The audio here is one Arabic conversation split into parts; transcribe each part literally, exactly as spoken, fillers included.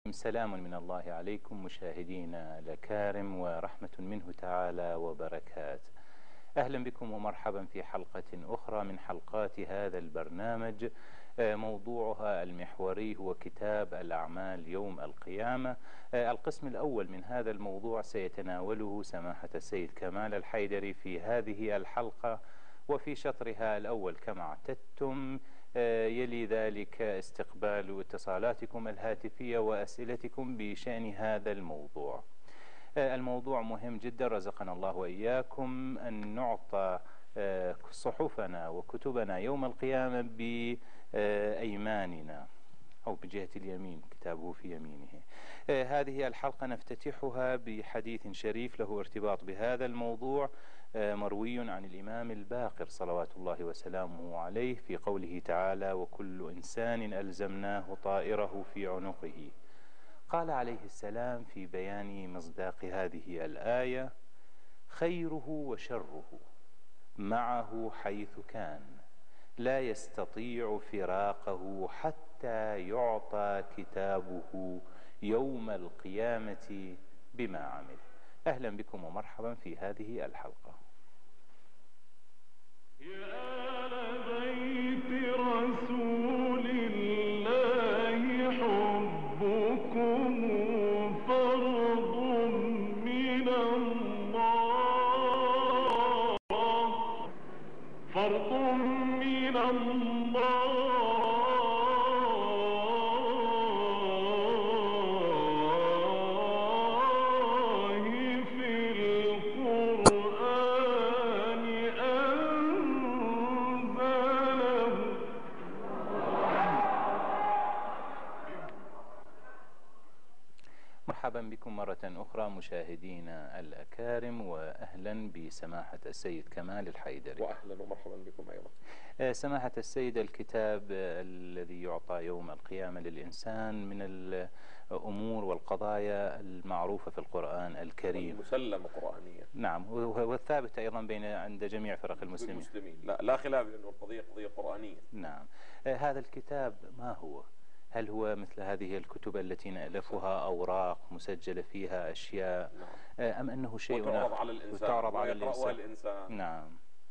سلام من الله عليكم مشاهدينا الأكارم ورحمة منه تعالى وبركات. أهلا بكم ومرحبا في حلقة أخرى من حلقات هذا البرنامج، موضوعها المحوري هو كتاب الأعمال يوم القيامة. القسم الأول من هذا الموضوع سيتناوله سماحة السيد كمال الحيدري في هذه الحلقة، وفي شطرها الأول كما اعتدتم يلي ذلك استقبال اتصالاتكم الهاتفية وأسئلتكم بشأن هذا الموضوع. الموضوع مهم جدا، رزقنا الله وإياكم أن نعطى صحفنا وكتبنا يوم القيامة بأيماننا أو بجهة اليمين، كتابه في يمينه. هذه الحلقة نفتتحها بحديث شريف له ارتباط بهذا الموضوع، مروي عن الإمام الباقر صلوات الله وسلامه عليه في قوله تعالى: وكل إنسان ألزمناه طائره في عنقه. قال عليه السلام في بيان مصداق هذه الآية: خيره وشره معه حيث كان، لا يستطيع فراقه حتى يعطى كتابه يوم القيامة بما عمل. أهلا بكم ومرحبا في هذه الحلقة. يا آل بيت رسول الله حبكم فرض من الله، فرض من الله مرحبا بكم مرة أخرى مشاهدينا الأكارم، وأهلا بسماحة السيد كمال الحيدري. وأهلا ومرحبا بكم أيضا. سماحة السيد، الكتاب الذي يعطى يوم القيامة للإنسان من الأمور والقضايا المعروفة في القرآن الكريم، المسلمة قرآنية. نعم، والثابت أيضا بين عند جميع فرق المسلمين. المسلمين لا, لا خلاف أنه القضية قضية قرآنية. نعم. هذا الكتاب ما هو؟ هل هو مثل هذه الكتب التي نألفها أوراق مسجلة فيها أشياء، نعم. أم أنه شيء وتعرض على الإنسان وتعرض على الإنسان. الإنسان نعم.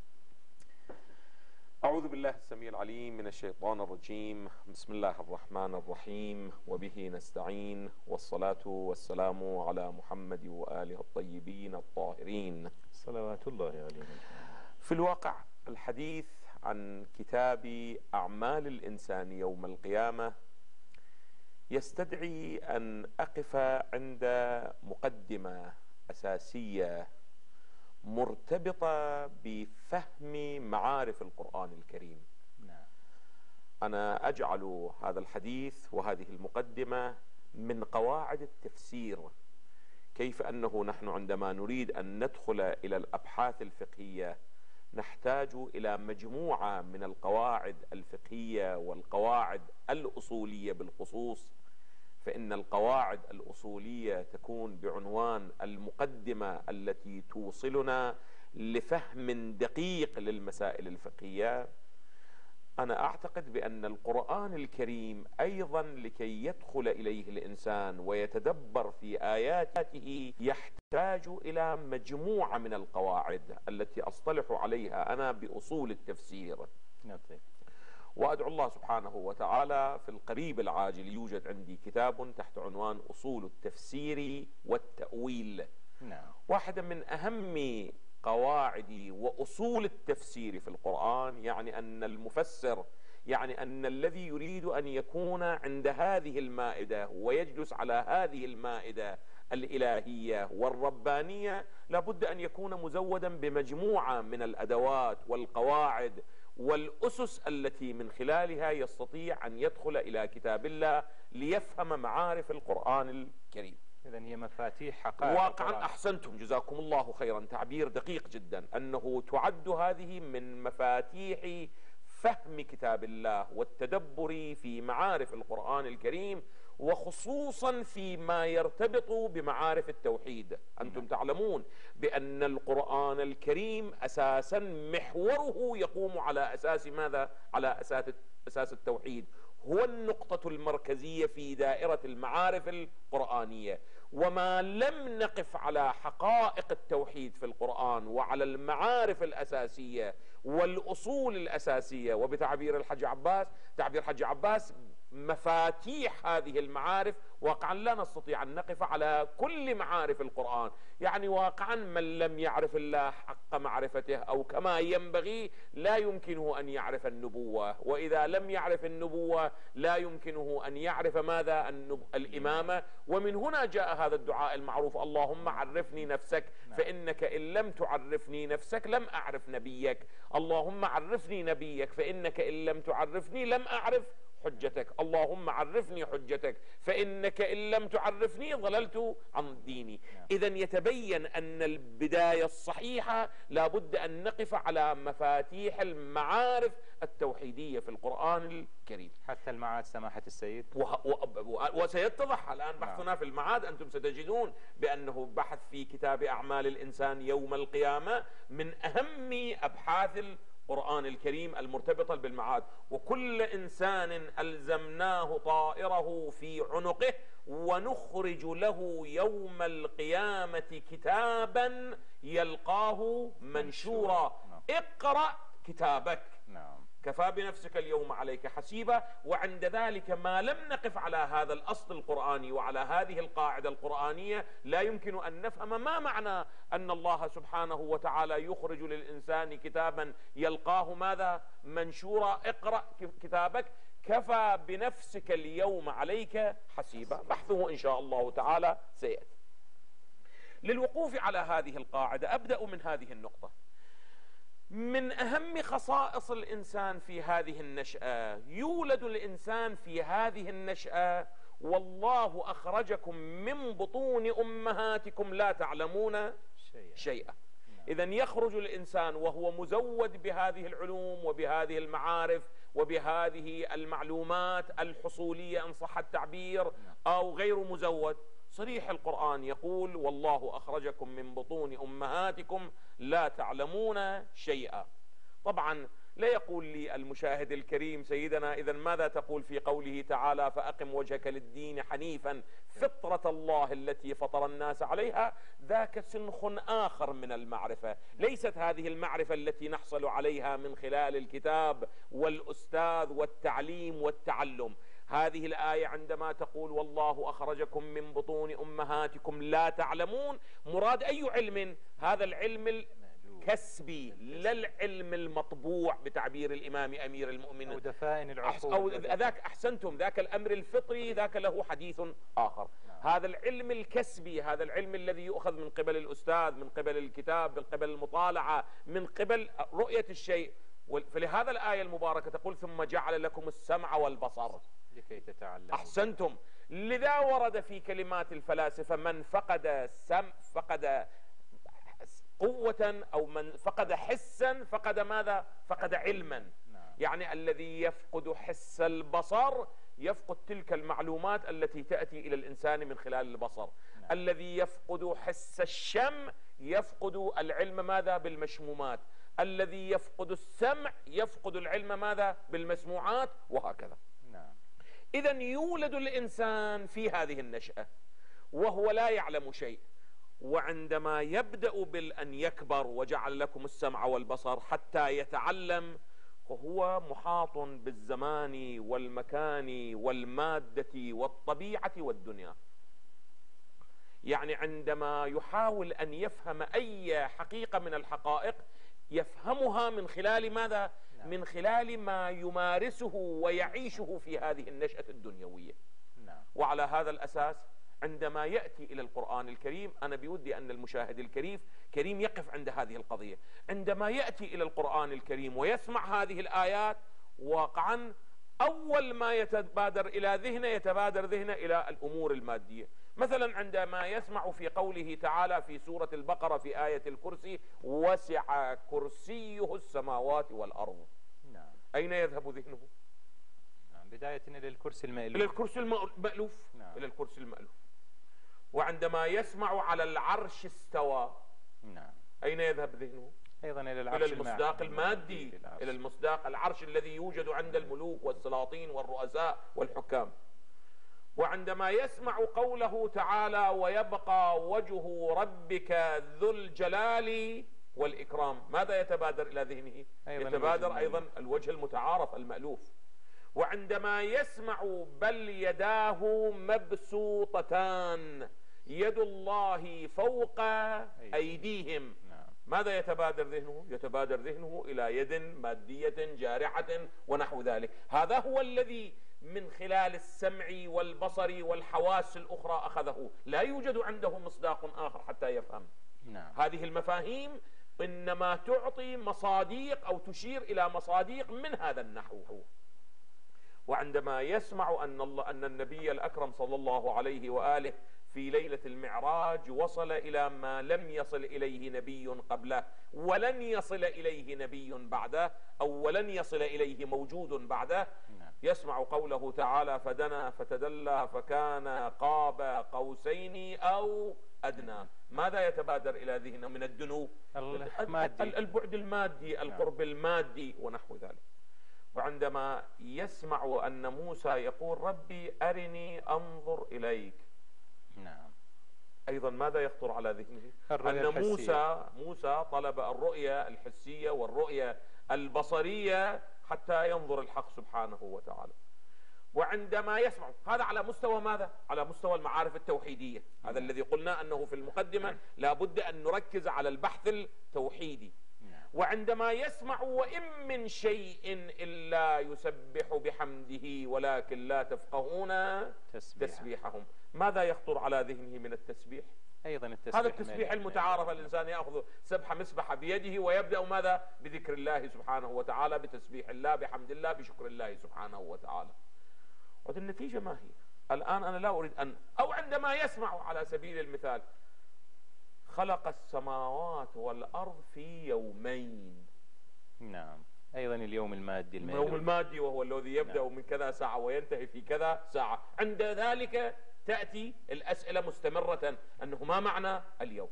أعوذ بالله السميع العليم من الشيطان الرجيم. بسم الله الرحمن الرحيم، وبه نستعين، والصلاة والسلام على محمد وآله الطيبين الطاهرين صلوات الله عليهم. في الواقع الحديث عن كتاب أعمال الإنسان يوم القيامة يستدعي أن أقف عند مقدمة أساسية مرتبطة بفهم معارف القرآن الكريم. نعم. أنا أجعل هذا الحديث وهذه المقدمة من قواعد التفسير، كيف أنه نحن عندما نريد أن ندخل إلى الأبحاث الفقهية نحتاج إلى مجموعة من القواعد الفقهية والقواعد الأصولية بالخصوص، فإن القواعد الأصولية تكون بعنوان المقدمة التي توصلنا لفهم دقيق للمسائل الفقهية. أنا أعتقد بأن القرآن الكريم أيضا لكي يدخل إليه الإنسان ويتدبر في آياته يحتاج إلى مجموعة من القواعد التي أصطلح عليها أنا بأصول التفسير. نعم. وأدعو الله سبحانه وتعالى في القريب العاجل يوجد عندي كتاب تحت عنوان أصول التفسير والتأويل. نعم. واحدة من أهم قواعد وأصول التفسير في القرآن يعني أن المفسر، يعني أن الذي يريد أن يكون عند هذه المائدة ويجلس على هذه المائدة الإلهية والربانية لابد أن يكون مزودا بمجموعة من الأدوات والقواعد والأسس التي من خلالها يستطيع أن يدخل إلى كتاب الله ليفهم معارف القرآن الكريم. إذن هي مفاتيح حقائق واقعا القرآن. أحسنتم، جزاكم الله خيرا، تعبير دقيق جدا، أنه تعد هذه من مفاتيح فهم كتاب الله والتدبر في معارف القرآن الكريم، وخصوصا فيما يرتبط بمعارف التوحيد. أنتم تعلمون بأن القرآن الكريم أساسا محوره يقوم على أساس ماذا؟ على أساس أساس التوحيد. هو النقطة المركزية في دائرة المعارف القرآنية. وما لم نقف على حقائق التوحيد في القرآن وعلى المعارف الأساسية والأصول الأساسية، وبتعبير الحج عباس، تعبير الحج عباس، مفاتيح هذه المعارف، واقعا لا نستطيع أن نقف على كل معارف القرآن. يعني واقعا من لم يعرف الله حق معرفته أو كما ينبغي لا يمكنه أن يعرف النبوة، وإذا لم يعرف النبوة لا يمكنه أن يعرف ماذا؟ الإمامة. ومن هنا جاء هذا الدعاء المعروف: اللهم عرفني نفسك فإنك إن لم تعرفني نفسك لم أعرف نبيك، اللهم عرفني نبيك فإنك إن لم تعرفني لم أعرف حجتك، اللهم عرفني حجتك فإنك إن لم تعرفني ضللت عن ديني. إذا يتبين أن البداية الصحيحة لابد أن نقف على مفاتيح المعارف التوحيدية في القرآن الكريم. حتى المعاد سماحة السيد، و... و... وسيتضح الآن بحثنا في المعاد. أنتم ستجدون بأنه بحث في كتاب أعمال الإنسان يوم القيامة من أهم أبحاث القرآن الكريم المرتبطة بالمعاد. وكل إنسان ألزمناه طائره في عنقه ونخرج له يوم القيامة كتابا يلقاه منشورا، اقرأ كتابك كفى بنفسك اليوم عليك حسيبا. وعند ذلك ما لم نقف على هذا الأصل القرآني وعلى هذه القاعدة القرآنية لا يمكن أن نفهم ما معنى أن الله سبحانه وتعالى يخرج للإنسان كتابا يلقاه ماذا؟ منشورا، اقرأ كتابك كفى بنفسك اليوم عليك حسيبا. بحثه إن شاء الله تعالى سيأتي. للوقوف على هذه القاعدة أبدأ من هذه النقطة. من أهم خصائص الإنسان في هذه النشأة، يولد الإنسان في هذه النشأة والله أخرجكم من بطون أمهاتكم لا تعلمون شيئا. إذا يخرج الإنسان وهو مزود بهذه العلوم وبهذه المعارف وبهذه المعلومات الحصولية إن صح التعبير، أو غير مزود. صريح القرآن يقول: والله أخرجكم من بطون أمهاتكم لا تعلمون شيئا. طبعا لا يقول لي المشاهد الكريم: سيدنا إذا ماذا تقول في قوله تعالى فأقم وجهك للدين حنيفا فطرة الله التي فطر الناس عليها؟ ذاك سنخ آخر من المعرفة، ليست هذه المعرفة التي نحصل عليها من خلال الكتاب والأستاذ والتعليم والتعلم. هذه الآية عندما تقول والله أخرجكم من بطون أمهاتكم لا تعلمون، مراد أي علم؟ هذا العلم الكسبي، لا العلم المطبوع بتعبير الإمام أمير المؤمنين، أو دفائن العقول، أو ذاك أحسنتم، ذاك الأمر الفطري ذاك له حديث آخر. نعم. هذا العلم الكسبي، هذا العلم الذي يؤخذ من قبل الأستاذ، من قبل الكتاب، من قبل المطالعة، من قبل رؤية الشيء. فلهذا الآية المباركة تقول ثم جعل لكم السمع والبصر لكي تتعلموا. أحسنتم. لذا ورد في كلمات الفلاسفة من فقد سم فقد قوة، أو من فقد حسا فقد ماذا؟ فقد علما. نعم. يعني الذي يفقد حس البصر يفقد تلك المعلومات التي تأتي إلى الإنسان من خلال البصر. نعم. الذي يفقد حس الشم يفقد العلم ماذا؟ بالمشمومات. الذي يفقد السمع يفقد العلم ماذا؟ بالمسموعات، وهكذا. نعم. إذا يولد الإنسان في هذه النشأة وهو لا يعلم شيء، وعندما يبدأ بالأن يكبر وجعل لكم السمع والبصر حتى يتعلم، وهو محاط بالزمان والمكان والمادة والطبيعة والدنيا. يعني عندما يحاول أن يفهم أي حقيقة من الحقائق يفهمها من خلال ماذا؟ نعم. من خلال ما يمارسه ويعيشه في هذه النشأة الدنيوية. نعم. وعلى هذا الأساس عندما يأتي إلى القرآن الكريم، أنا بودي أن المشاهد الكريم كريم يقف عند هذه القضية. عندما يأتي إلى القرآن الكريم ويسمع هذه الآيات، واقعا أول ما يتبادر إلى ذهنه يتبادر ذهنه إلى الأمور المادية. مثلا عندما يسمع في قوله تعالى في سورة البقرة في آية الكرسي: وسع كرسيه السماوات والأرض. نعم. أين يذهب ذهنه؟ نعم. بداية إلى الكرسي المألوف. إلى الكرسي المألوف. نعم. إلى الكرسي المألوف. وعندما يسمع على العرش استوى، نعم، أين يذهب ذهنه؟ أيضا إلى العرش إلى المصداق المادي، العرش. إلى المصداق العرش الذي يوجد عند الملوك والسلاطين والرؤساء والحكام. وعندما يسمع قوله تعالى ويبقى وجه ربك ذو الجلال والإكرام، ماذا يتبادر إلى ذهنه؟ أيضاً يتبادر أيضا الوجه المتعارف المألوف. وعندما يسمع بل يداه مبسوطتان يد الله فوق أيديهم، ماذا يتبادر ذهنه؟ يتبادر ذهنه إلى يد مادية جارحة ونحو ذلك. هذا هو الذي من خلال السمع والبصر والحواس الأخرى أخذه، لا يوجد عنده مصداق آخر حتى يفهم. نعم. هذه المفاهيم إنما تعطي مصاديق أو تشير إلى مصاديق من هذا النحو. وعندما يسمع أن الله أن النبي الأكرم صلى الله عليه وآله في ليلة المعراج وصل إلى ما لم يصل إليه نبي قبله ولن يصل إليه نبي بعده، أو ولن يصل إليه موجود بعده، يسمع قوله تعالى فدنا فتدلى فكان قاب قوسين أو أدنى، ماذا يتبادر إلى ذهنه من الدنو؟ المادي. البعد المادي، القرب المادي ونحو ذلك. وعندما يسمع أن موسى يقول ربي أرني أنظر إليك، نعم، أيضا ماذا يخطر على ذهنه؟ أن الحسية. موسى موسى طلب الرؤية الحسية والرؤية البصرية حتى ينظر الحق سبحانه وتعالى. وعندما يسمع هذا على مستوى ماذا؟ على مستوى المعارف التوحيدية، هذا الذي قلنا أنه في المقدمة لا بد أن نركز على البحث التوحيدي. وعندما يسمع وإن من شيء إلا يسبح بحمده ولكن لا تفقهون تسبيح. تسبيحهم، ماذا يخطر على ذهنه من التسبيح؟ أيضا التسبيح، هذا التسبيح المتعارف، الإنسان يأخذ سبحة مسبحة بيده ويبدأ ماذا؟ بذكر الله سبحانه وتعالى، بتسبيح الله، بحمد الله، بشكر الله سبحانه وتعالى. والنتيجة ما هي؟ الآن أنا لا أريد أن أو عندما يسمع على سبيل المثال خلق السماوات والأرض في يومين، نعم، أيضا اليوم المادي المالي. اليوم المادي وهو الذي يبدأ نعم. من كذا ساعة وينتهي في كذا ساعة. عند ذلك تأتي الأسئلة مستمرة أنه ما معنى اليوم؟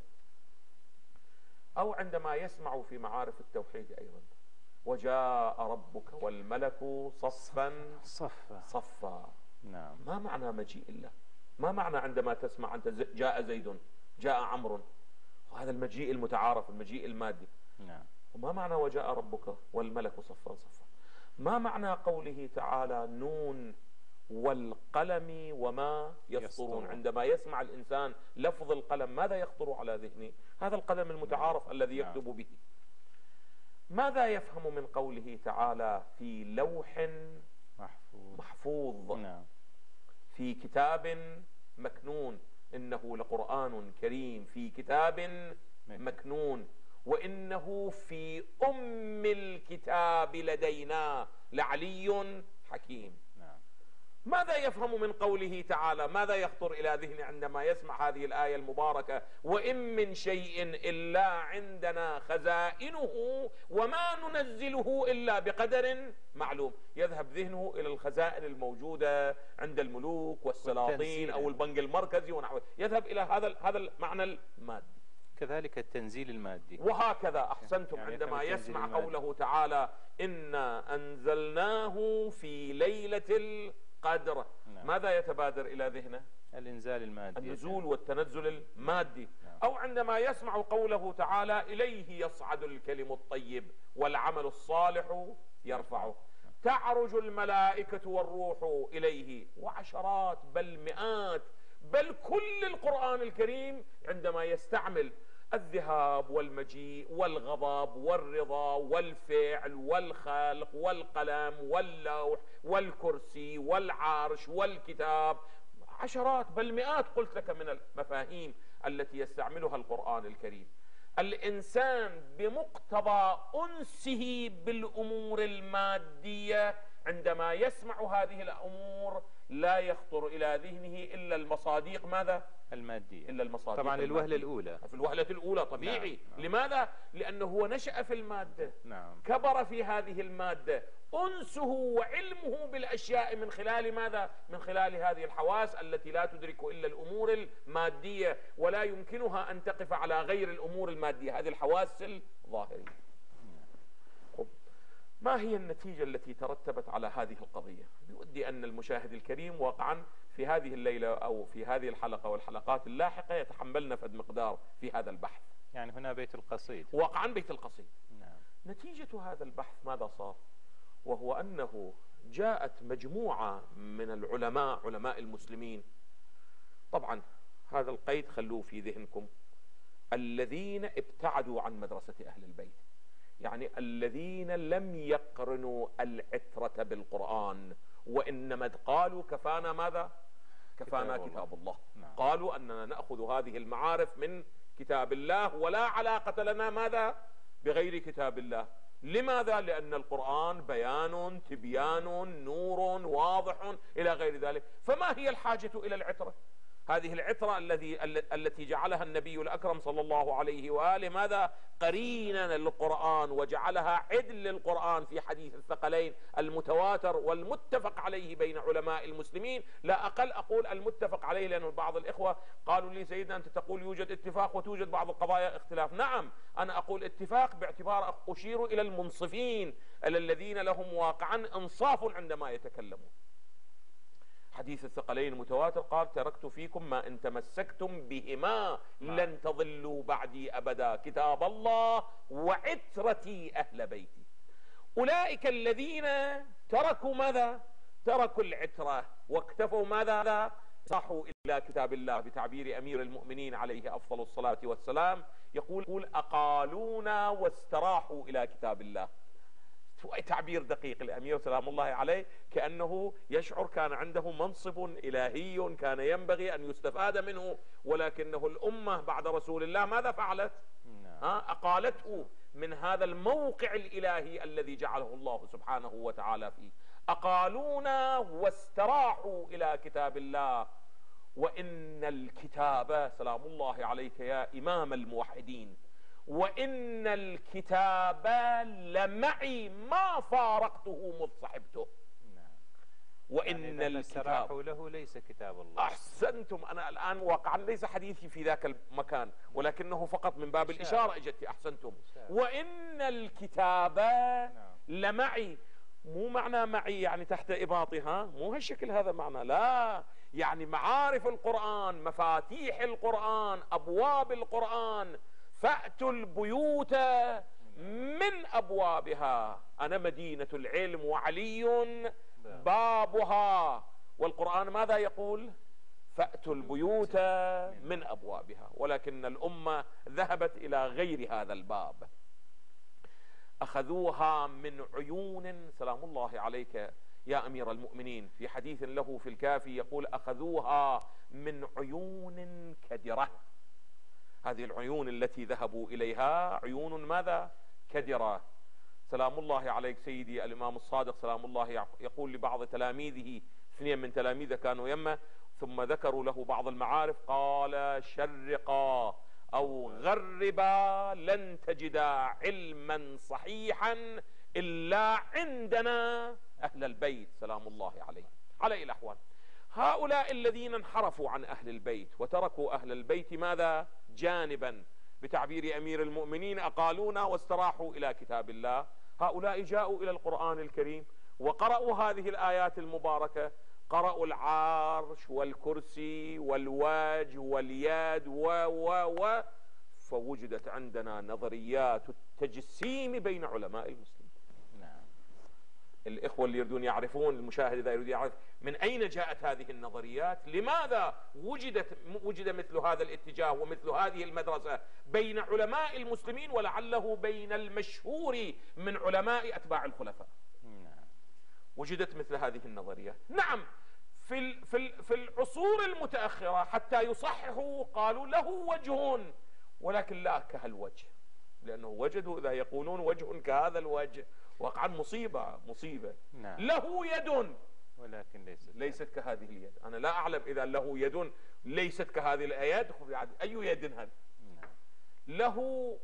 أو عندما يسمع في معارف التوحيد أيضا وجاء ربك والملك صفا صفا صفا، نعم، ما معنى مجيء الله؟ ما معنى عندما تسمع أنت جاء زيد جاء عمرو، وهذا المجيء المتعارف المجيء المادي، نعم، وما معنى وجاء ربك والملك صفا صفا؟ ما معنى قوله تعالى نون والقلم وما يسطرون؟ عندما يسمع الإنسان لفظ القلم ماذا يخطر على ذهنه؟ هذا القلم المتعارف الذي يكتب به. ماذا يفهم من قوله تعالى في لوح محفوظ, محفوظ نعم. في كتاب مكنون، إنه لقرآن كريم في كتاب مكنون وإنه في أم الكتاب لدينا لعلي حكيم. نعم. ماذا يفهم من قوله تعالى؟ ماذا يخطر إلى ذهنه عندما يسمع هذه الآية المباركة وإن من شيء إلا عندنا خزائنه وما ننزله إلا بقدر معلوم؟ يذهب ذهنه إلى الخزائن الموجودة عند الملوك والسلاطين أو البنك المركزي ونحوه، يذهب إلى هذا هذا المعنى المادي. كذلك التنزيل المادي. وهكذا أحسنتم يعني عندما يسمع قوله تعالى إنا أنزلناه في ليلة القدر، نعم. ماذا يتبادر إلى ذهنه؟ الإنزال المادي، النزول والتنزل المادي. نعم. أو عندما يسمع قوله تعالى إليه يصعد الكلم الطيب والعمل الصالح يرفعه، نعم. تعرج الملائكة والروح إليه، وعشرات بل مئات بل كل القرآن الكريم عندما يستعمل الذهاب والمجيء والغضب والرضا والفعل والخلق والقلم واللوح والكرسي والعرش والكتاب، عشرات بل مئات قلت لك من المفاهيم التي يستعملها القرآن الكريم. الإنسان بمقتضى أنسه بالأمور المادية عندما يسمع هذه الأمور لا يخطر إلى ذهنه إلا المصاديق ماذا؟ المادية. إلا المصاديق طبعا المادية. الوهلة الأولى، في الوهلة الأولى طبيعي. نعم. لماذا؟ لأنه هو نشأ في المادة، نعم. كبر في هذه المادة، أنسه وعلمه بالأشياء من خلال ماذا؟ من خلال هذه الحواس التي لا تدرك إلا الأمور المادية ولا يمكنها أن تقف على غير الأمور المادية، هذه الحواس الظاهرية. ما هي النتيجة التي ترتبت على هذه القضية؟ بودي أن المشاهد الكريم واقعا في هذه الليلة أو في هذه الحلقة والحلقات اللاحقة يتحملنا فد مقدار في هذا البحث. يعني هنا بيت القصيد، واقعا بيت القصيد. نعم. نتيجة هذا البحث ماذا صار؟ وهو أنه جاءت مجموعة من العلماء، علماء المسلمين، طبعا هذا القيد خلوه في ذهنكم، الذين ابتعدوا عن مدرسة أهل البيت، يعني الذين لم يقرنوا العترة بالقرآن، وإنما قالوا كفانا ماذا؟ كفانا كتاب, كتاب الله. نعم. قالوا أننا نأخذ هذه المعارف من كتاب الله ولا علاقة لنا ماذا؟ بغير كتاب الله. لماذا؟ لأن القرآن بيان، تبيان، نور واضح إلى غير ذلك. فما هي الحاجة إلى العترة؟ هذه العترة الذي التي جعلها النبي الأكرم صلى الله عليه وآله ماذا؟ قرينا للقرآن، وجعلها عدل للقرآن في حديث الثقلين المتواتر والمتفق عليه بين علماء المسلمين. لا أقل أقول المتفق عليه، لأن بعض الإخوة قالوا لي سيدنا أنت تقول يوجد اتفاق وتوجد بعض القضايا اختلاف. نعم، أنا أقول اتفاق باعتبار أشير إلى المنصفين الذين لهم واقعا إنصاف عندما يتكلمون. حديث الثقلين المتواتر قال تركت فيكم ما إن تمسكتم بهما لن تضلوا بعدي أبدا، كتاب الله وعترتي أهل بيتي. أولئك الذين تركوا ماذا؟ تركوا العترة واكتفوا ماذا؟ صحوا إلى كتاب الله. بتعبير أمير المؤمنين عليه أفضل الصلاة والسلام يقول أقالونا واستراحوا إلى كتاب الله. تعبير دقيق الأمير سلام الله عليه، كأنه يشعر كان عنده منصب إلهي كان ينبغي أن يستفاد منه، ولكنه الأمة بعد رسول الله ماذا فعلت؟ ها؟ أقالته من هذا الموقع الإلهي الذي جعله الله سبحانه وتعالى فيه. أقالونا واستراحوا إلى كتاب الله. وإن الكتاب سلام الله عليك يا إمام الموحدين، وإن الكتاب لمعي ما فارقته مذ صحبته. وإن يعني الكتاب له ليس كتاب الله. أحسنتم. أنا الآن واقعا ليس حديثي في ذاك المكان، ولكنه فقط من باب الإشارة إجت. أحسنتم. وإن الكتاب لمعي، مو معنى معي يعني تحت إباطها، مو هالشكل هذا معنى، لا، يعني معارف القرآن، مفاتيح القرآن، أبواب القرآن، فأتوا البيوت من أبوابها. أنا مدينة العلم وعلي بابها. والقرآن ماذا يقول؟ فأتوا البيوت من أبوابها. ولكن الأمة ذهبت إلى غير هذا الباب، أخذوها من عيون. سلام الله عليك يا أمير المؤمنين في حديث له في الكافي يقول أخذوها من عيون كدرة. هذه العيون التي ذهبوا إليها عيون ماذا؟ كدرة. سلام الله عليك سيدي الإمام الصادق سلام الله يقول لبعض تلاميذه، اثنين من تلاميذه كانوا يمه، ثم ذكروا له بعض المعارف، قال شرقا أو غربا لن تجدا علما صحيحا إلا عندنا أهل البيت سلام الله عليه. على أي الأحوال هؤلاء الذين انحرفوا عن أهل البيت وتركوا أهل البيت ماذا؟ جانبا. بتعبير أمير المؤمنين أقالونا واستراحوا إلى كتاب الله. هؤلاء جاءوا إلى القرآن الكريم وقرأوا هذه الآيات المباركة، قرأوا العرش والكرسي والوجه واليد و و و فوجدت عندنا نظريات التجسيم بين علماء المسلمين. نعم. الإخوة اللي يريدون يعرفون، المشاهد إذا يريد يعرف من أين جاءت هذه النظريات، لماذا وجدت وجد مثل هذا الاتجاه ومثل هذه المدرسة بين علماء المسلمين، ولعله بين المشهور من علماء أتباع الخلفاء. نعم. وجدت مثل هذه النظريات. نعم، في في في العصور المتأخرة حتى يصححوا قالوا له وجه، ولكن لا كهالوجه، لأنه وجدوا إذا يقولون وجه كهذا الوجه وقعا مصيبة مصيبة. نعم. له يد ولكن ليست ليست كهذه اليد. أنا لا أعلم إذا له يد ليست كهذه الآيات أي يد هذه. نعم. له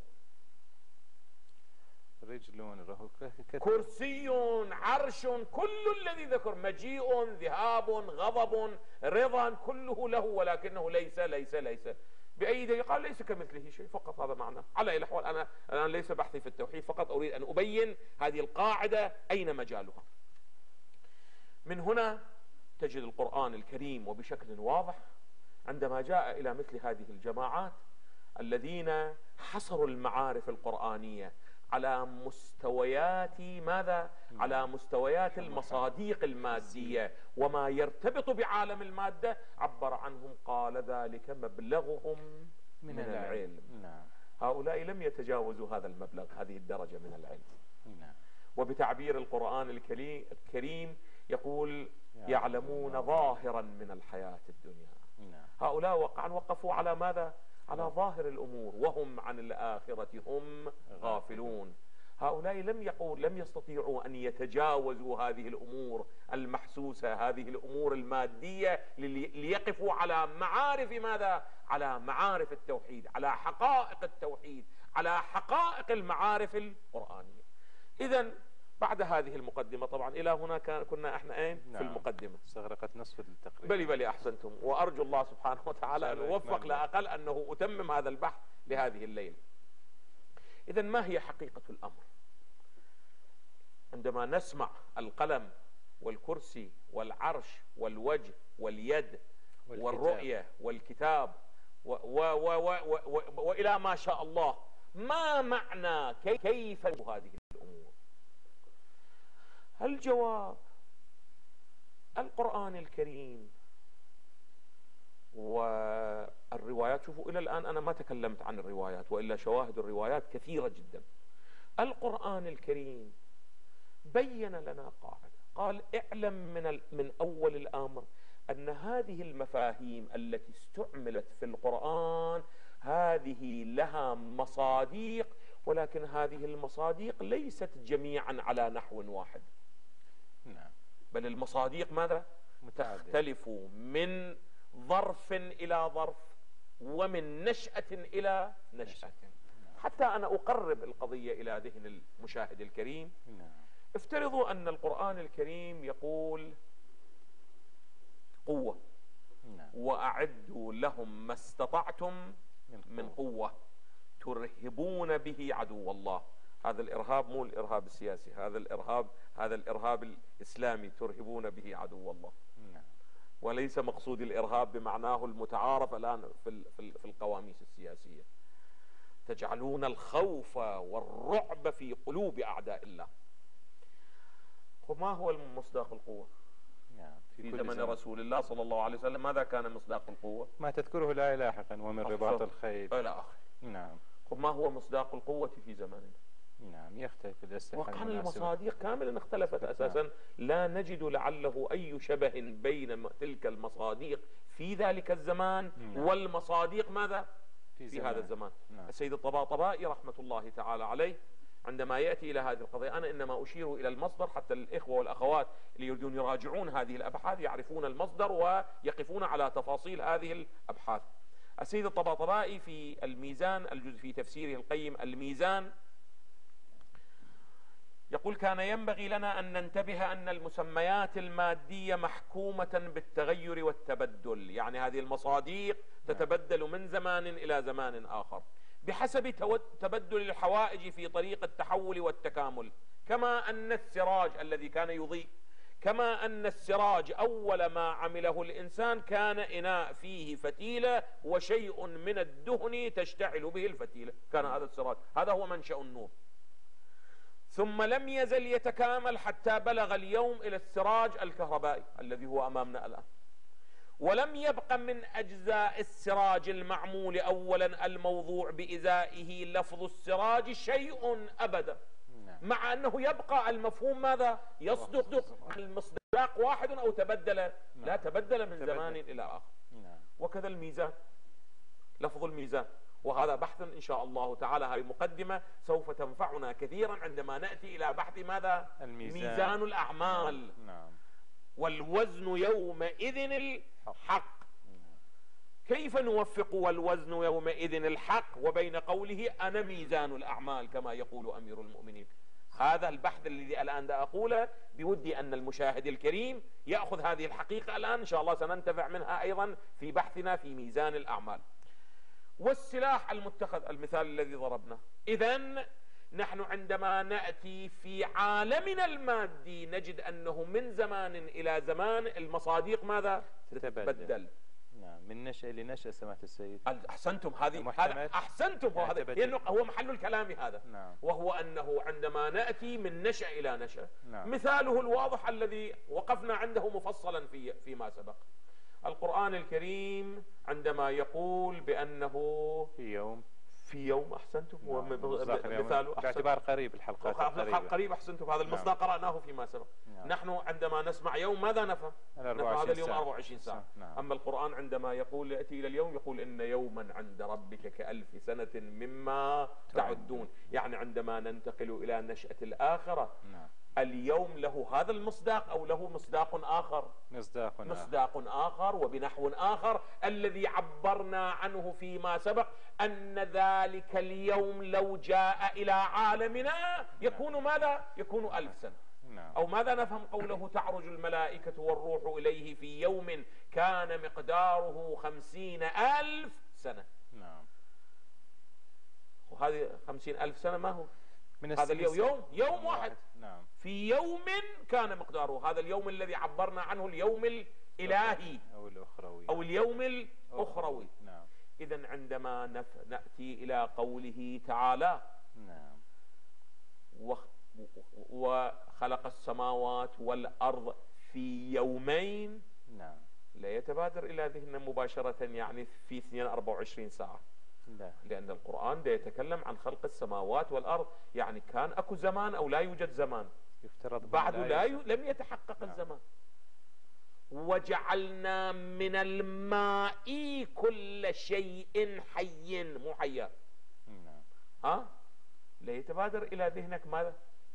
رجلون، له كرسي، عرش، كل الذي ذكر، مجيء، ذهاب، غضب، رضا، كله له، ولكنه ليس ليس ليس بأي دليل؟ قال ليس كمثله شيء، فقط هذا معناه. على أي الأحوال أنا الآن ليس بحثي في التوحيد، فقط أريد أن أبين هذه القاعدة أين مجالها. من هنا تجد القرآن الكريم وبشكل واضح عندما جاء إلى مثل هذه الجماعات الذين حصروا المعارف القرآنية على مستويات ماذا؟ على مستويات المصاديق المادية وما يرتبط بعالم المادة، عبر عنهم قال ذلك مبلغهم من, من العلم, العلم. نعم. هؤلاء لم يتجاوزوا هذا المبلغ، هذه الدرجة من العلم. نعم. وبتعبير القرآن الكريم يقول يعلمون ظاهرا من الحياة الدنيا. نعم. هؤلاء وقعا وقفوا على ماذا؟ على ظاهر الأمور، وهم عن الآخرة هم غافلون. هؤلاء لم يقول لم يستطيعوا أن يتجاوزوا هذه الأمور المحسوسة، هذه الأمور المادية، ليقفوا على معارف ماذا؟ على معارف التوحيد، على حقائق التوحيد، على حقائق المعارف القرآنية. إذن بعد هذه المقدمة، طبعا إلى هنا كان كنا احنا اين؟ نعم. في المقدمة استغرقت نصف التقرير. بلي بلي أحسنتم، وأرجو الله سبحانه وتعالى أن أوفق لا أقل أنه أتمم هذا البحث لهذه الليلة. إذن ما هي حقيقة الأمر؟ عندما نسمع القلم والكرسي والعرش والوجه واليد والكتاب والرؤية والكتاب و و و و و و وإلى ما شاء الله، ما معنى كيف هذه الأمور؟ الجواب القرآن الكريم والروايات. شوفوا إلى الآن أنا ما تكلمت عن الروايات، وإلا شواهد الروايات كثيرة جدا. القرآن الكريم بين لنا قاعدة، قال اعلم من, من أول الأمر أن هذه المفاهيم التي استعملت في القرآن هذه لها مصاديق، ولكن هذه المصاديق ليست جميعا على نحو واحد. نعم. بل المصاديق ماذا؟ تختلف من ظرف إلى ظرف، ومن نشأة إلى نشأة. حتى أنا أقرب القضية إلى ذهن المشاهد الكريم. افترضوا أن القرآن الكريم يقول قوة، وأعدوا لهم ما استطعتم من قوة ترهبون به عدو الله. هذا الإرهاب مو الإرهاب السياسي، هذا الإرهاب هذا الإرهاب الإسلامي، ترهبون به عدو الله. وليس مقصود الإرهاب بمعناه المتعارف الآن في في القواميس السياسية. تجعلون الخوف والرعب في قلوب أعداء الله. وما هو مصداق القوة؟ في زمن رسول الله صلى الله عليه وسلم ماذا كان مصداق القوة؟ ما تذكره الآية لاحقا، ومن رباط الخيل إلى آخره. نعم. وما هو مصداق القوة في زماننا؟ نعم، يختلف الأسلحة. وكان المصاديق كاملا اختلفت أساسا، لا نجد لعله أي شبه بين تلك المصاديق في ذلك الزمان نعم. والمصاديق ماذا؟ في, في هذا الزمان. نعم. السيد الطباطبائي رحمة الله تعالى عليه عندما يأتي إلى هذه القضية، أنا إنما أشير إلى المصدر حتى الإخوة والأخوات اللي يريدون يراجعون هذه الأبحاث يعرفون المصدر ويقفون على تفاصيل هذه الأبحاث. السيد الطباطبائي في الميزان، الجزء في تفسيره القيم الميزان، يقول كان ينبغي لنا أن ننتبه أن المسميات المادية محكومة بالتغير والتبدل، يعني هذه المصاديق تتبدل من زمان إلى زمان آخر بحسب تبدل الحوائج في طريق التحول والتكامل. كما أن السراج الذي كان يضيء، كما أن السراج أول ما عمله الإنسان كان إناء فيه فتيلة وشيء من الدهن تشتعل به الفتيلة، كان هذا السراج، هذا هو منشأ النور. ثم لم يزل يتكامل حتى بلغ اليوم إلى السراج الكهربائي الذي هو أمامنا الآن. ولم يبق من أجزاء السراج المعمول أولا الموضوع بإزائه لفظ السراج شيء أبدا، مع أنه يبقى المفهوم ماذا؟ يصدق المصداق واحد أو تبدل؟ لا، تبدل من زمان إلى آخر. وكذا الميزان، لفظ الميزان، وهذا بحث إن شاء الله تعالى، هذه مقدمة سوف تنفعنا كثيرا عندما نأتي إلى بحث ماذا؟ الميزان. ميزان الأعمال. نعم. والوزن يومئذ الحق. كيف نوفق والوزن يومئذ الحق وبين قوله أنا ميزان الأعمال كما يقول أمير المؤمنين؟ هذا البحث الذي الآن دا أقوله بودي أن المشاهد الكريم يأخذ هذه الحقيقة الآن، إن شاء الله سننتفع منها أيضا في بحثنا في ميزان الأعمال. والسلاح المتخذ، المثال الذي ضربناه. إذن نحن عندما نأتي في عالمنا المادي نجد أنه من زمان إلى زمان المصادق ماذا؟ تتبدل. نعم، من نشأة لنشأة سماحة السيد. أحسنتم، هذه هذا أحسنتم، هو هذا هو محل الكلام هذا. نعم. وهو أنه عندما نأتي من نشأة إلى نشأة. نعم. مثاله الواضح الذي وقفنا عنده مفصلا في فيما سبق، القرآن الكريم عندما يقول بأنه في يوم في يوم أحسنتم، هو نعم. مثاله باعتبار قريب الحلقات القريبة قريب أحسنتم، هذا المصداق نعم. قرأناه فيما سبق. نعم. نحن عندما نسمع يوم ماذا نفهم؟ نفهم هذا اليوم أربعة وعشرين ساعة. نعم. أما القرآن عندما يقول يأتي إلى اليوم يقول إن يوما عند ربك كألف سنة مما تعدون، يعني عندما ننتقل إلى نشأة الآخرة. نعم. اليوم له هذا المصداق أو له مصداق آخر؟ مصداق آخر. مصداق آخر وبنحو آخر، الذي عبرنا عنه فيما سبق أن ذلك اليوم لو جاء إلى عالمنا يكون ماذا؟ يكون ألف سنة. نعم. أو ماذا نفهم قوله تعرج الملائكة والروح إليه في يوم كان مقداره خمسين ألف سنة. نعم. وهذه خمسين ألف سنة ما هو؟ من هذا اليوم يوم يوم واحد. نعم. في يوم كان مقداره، هذا اليوم الذي عبرنا عنه اليوم الإلهي أو الأخروي أو اليوم الأخروي. نعم. إذن عندما نف... نأتي إلى قوله تعالى نعم و... وخلق السماوات والأرض في يومين، نعم لا يتبادر إلى ذهننا مباشرة يعني في اثنين وأربعين وعشرين ساعة. لا. لأن القرآن ده يتكلم عن خلق السماوات والأرض، يعني كان أكو زمان أو لا يوجد زمان، يفترض بعد لا ي... لم يتحقق نعم. الزمان. وجعلنا من الماء كل شيء حي، مو حيا. نعم. ها لا يتبادر إلى ذهنك ماذا؟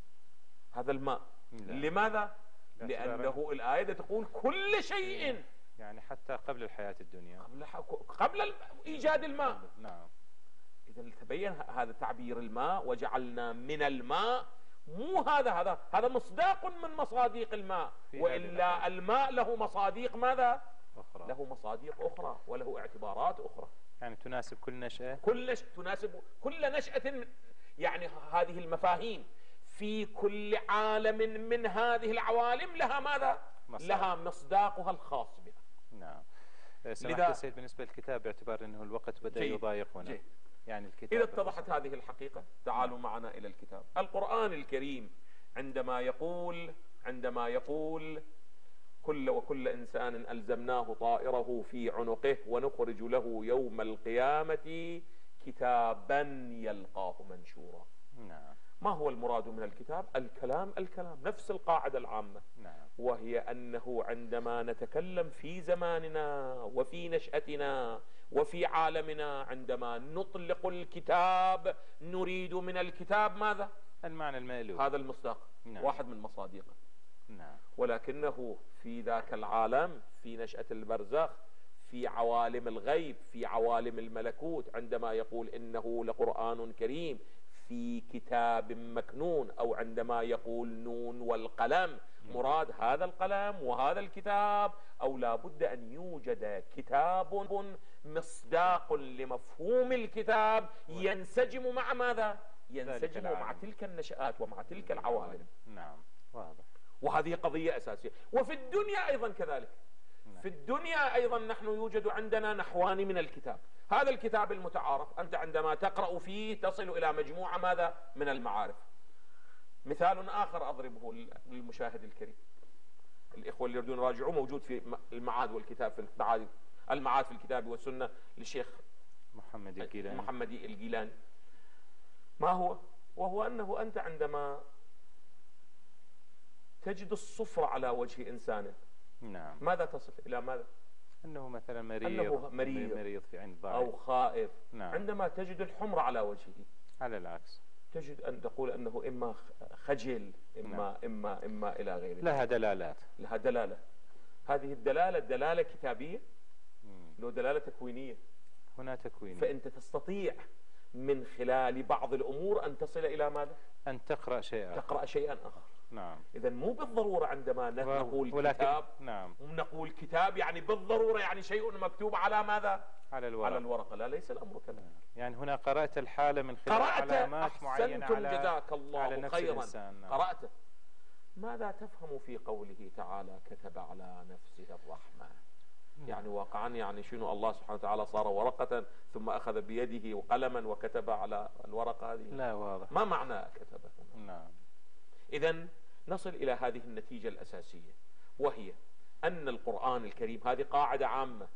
هذا الماء. لا. لماذا؟ لأنه الآية تقول كل شيء، يعني حتى قبل الحياة الدنيا، قبل قبل إيجاد الماء. نعم. إذا تبين هذا تعبير الماء، وجعلنا من الماء، مو هذا هذا هذا مصداق من مصادق الماء، وإلا الماء له مصادق ماذا؟ أخرى. له مصادق أخرى وله اعتبارات أخرى، يعني تناسب كل نشأة، كل نشأة تناسب كل نشأة. يعني هذه المفاهيم في كل عالم من هذه العوالم لها ماذا؟ مصداق. لها مصداقها الخاص بها. نعم. سماحة السيد بالنسبة للكتاب باعتبار أنه الوقت بدأ يضايقنا، جيد. يعني الكتاب إذا اتضحت هذه الحقيقة تعالوا معنا إلى الكتاب. القرآن الكريم عندما يقول عندما يقول كل وكل إنسان ألزمناه طائره في عنقه ونخرج له يوم القيامة كتابا يلقاه منشورا. نعم. ما هو المراد من الكتاب؟ الكلام الكلام نفس القاعدة العامة. نعم. وهي أنه عندما نتكلم في زماننا وفي نشأتنا وفي عالمنا، عندما نطلق الكتاب نريد من الكتاب ماذا؟ المعنى المألوف، هذا المصداق. نعم. واحد من مصادقه. نعم. ولكنه في ذاك العالم، في نشأة البرزخ، في عوالم الغيب، في عوالم الملكوت، عندما يقول إنه لقرآن كريم في كتاب مكنون، أو عندما يقول نون والقلم، مراد هذا القلم وهذا الكتاب، أو لا بد أن يوجد كتاب مصداق لمفهوم الكتاب ينسجم مع ماذا؟ ينسجم مع تلك النشآت ومع تلك العوالم. نعم واضح. وهذه قضية أساسية. وفي الدنيا أيضا كذلك. نعم. في الدنيا أيضا نحن يوجد عندنا نحوان من الكتاب. هذا الكتاب المتعارف أنت عندما تقرأ فيه تصل إلى مجموعة ماذا؟ من المعارف. مثال آخر أضربه للمشاهد الكريم، الإخوة اللي يريدون يراجعوه، موجود في المعاد والكتاب في التعالي المعاد في الكتاب والسنة للشيخ محمد الجيلاني محمد الجيلاني. ما هو؟ وهو أنه أنت عندما تجد الصفرة على وجه إنسان، نعم، ماذا تصف إلى ماذا؟ أنه مثلا مريض، أنه مريض, مريض في عند ضعف أو خائف. نعم. عندما تجد الحمر على وجهه على العكس تجد أن تقول أنه إما خجل إما نعم. إما إما إلى غيره. لها دلالات، لها دلالة. هذه الدلالة دلالة كتابية، لو دلالة تكوينية. هنا تكوينية. فأنت تستطيع من خلال بعض الأمور أن تصل إلى ماذا؟ أن تقرأ شيئا تقرأ شيئا آخر. نعم. إذا مو بالضرورة عندما نقول ولكن... كتاب نعم. نقول كتاب يعني بالضرورة يعني شيء مكتوب على ماذا؟ على الورقة. على الورقة، لا ليس الأمر كذلك. يعني هنا قرأت الحالة من خلال قرأت علامات معينة أحسنتم على جزاك الله على نفس خيرا. الإنسان. نعم. قرأت. ماذا تفهم في قوله تعالى كتب على نفسه الرحمة؟ يعني واقعا يعني شنو الله سبحانه وتعالى صار ورقة ثم أخذ بيده قلما وكتب على الورقة هذه؟ لا واضح. ما معنى كتب؟ نعم. إذن نصل إلى هذه النتيجة الأساسية، وهي أن القرآن الكريم، هذه قاعدة عامة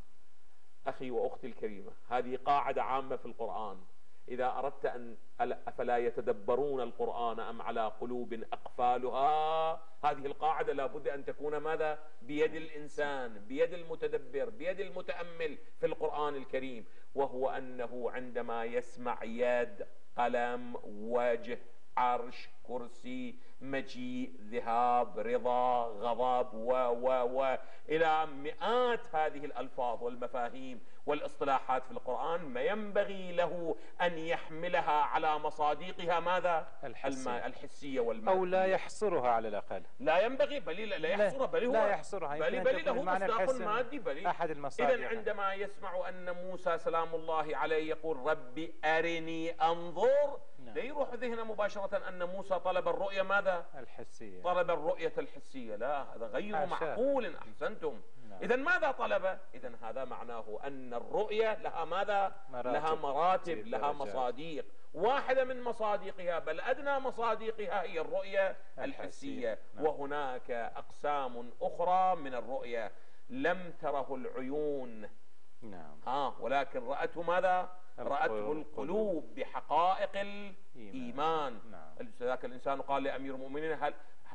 أخي وأختي الكريمة، هذه قاعدة عامة في القرآن. إذا أردت أن أفلا يتدبرون القرآن أم على قلوب أقفالها، هذه القاعدة لابد أن تكون ماذا؟ بيد الإنسان، بيد المتدبر، بيد المتأمل في القرآن الكريم، وهو أنه عندما يسمع يد، قلم، وجه، عرش، كرسي، مجيء، ذهاب، رضا، غضب و و و إلى مئات هذه الألفاظ والمفاهيم والاصطلاحات في القرآن، ما ينبغي له أن يحملها على مصاديقها ماذا؟ الحسية, الحسية والمادية، أو لا يحصرها على الأقل. لا ينبغي، بل لا يحصرها، بل هو لا يحصرها، بل, بل له مصداق مادي، بل أحد المصادر. إذن عندما يسمع أن موسى سلام الله عليه يقول ربي أرني أنظر، نعم. لا يروح ذهنه مباشرة أن موسى طلب الرؤية ماذا؟ الحسية. طلب الرؤية الحسية، لا، هذا غير حاشا. معقول. أحسنتم. نعم. إذن ماذا طلب؟ إذن هذا معناه أن الرؤية لها ماذا؟ مراتب. لها مراتب، لها درجات. مصاديق. واحدة من مصاديقها، بل أدنى مصاديقها، هي الرؤية الحسية, الحسية. نعم. وهناك أقسام أخرى من الرؤية لم تره العيون، نعم. ها، ولكن رأته ماذا؟ رأته القلوب بحقائق الإيمان. نعم. ذاك الإنسان قال لأمير المؤمنين هل,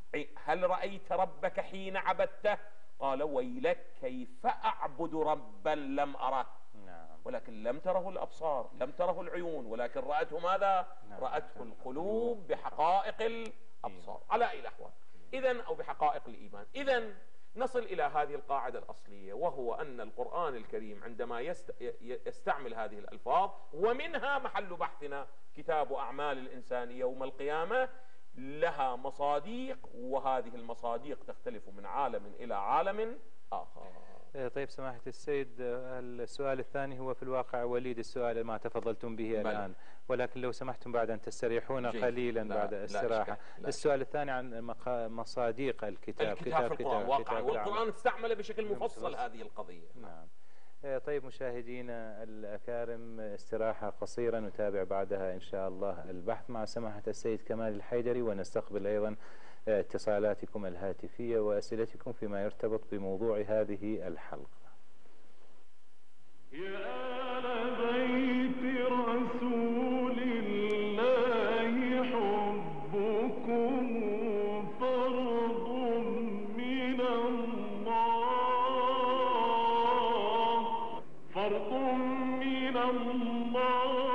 هل رأيت ربك حين عبدته؟ قال ويلك كيف أعبد ربا لم أره. نعم. ولكن لم تره الأبصار، لم تره العيون، ولكن رأته ماذا؟ نعم. رأته القلوب بحقائق الأبصار. على أي الأحوال إذن، أو بحقائق الإيمان. إذن نصل إلى هذه القاعدة الأصلية، وهو أن القرآن الكريم عندما يست... يستعمل هذه الألفاظ، ومنها محل بحثنا كتاب أعمال الإنسان يوم القيامة، لها مصاديق، وهذه المصاديق تختلف من عالم إلى عالم آخر. طيب سماحة السيد، السؤال الثاني هو في الواقع وليد السؤال ما تفضلتم به بل. الآن، ولكن لو سمحتم بعد أن تستريحون قليلا لا بعد استراحة. السؤال الثاني عن مصاديق الكتاب. الكتاب في القرآن واقعا، والقرآن استعمل بشكل مفصل هذه القضية. نعم. طيب مشاهدينا الأكارم، استراحة قصيرة نتابع بعدها إن شاء الله البحث مع سماحة السيد كمال الحيدري، ونستقبل أيضا اتصالاتكم الهاتفية وأسئلتكم فيما يرتبط بموضوع هذه الحلقة. يا آل بيت رسول الله حبكم فرض من الله، فرض من الله.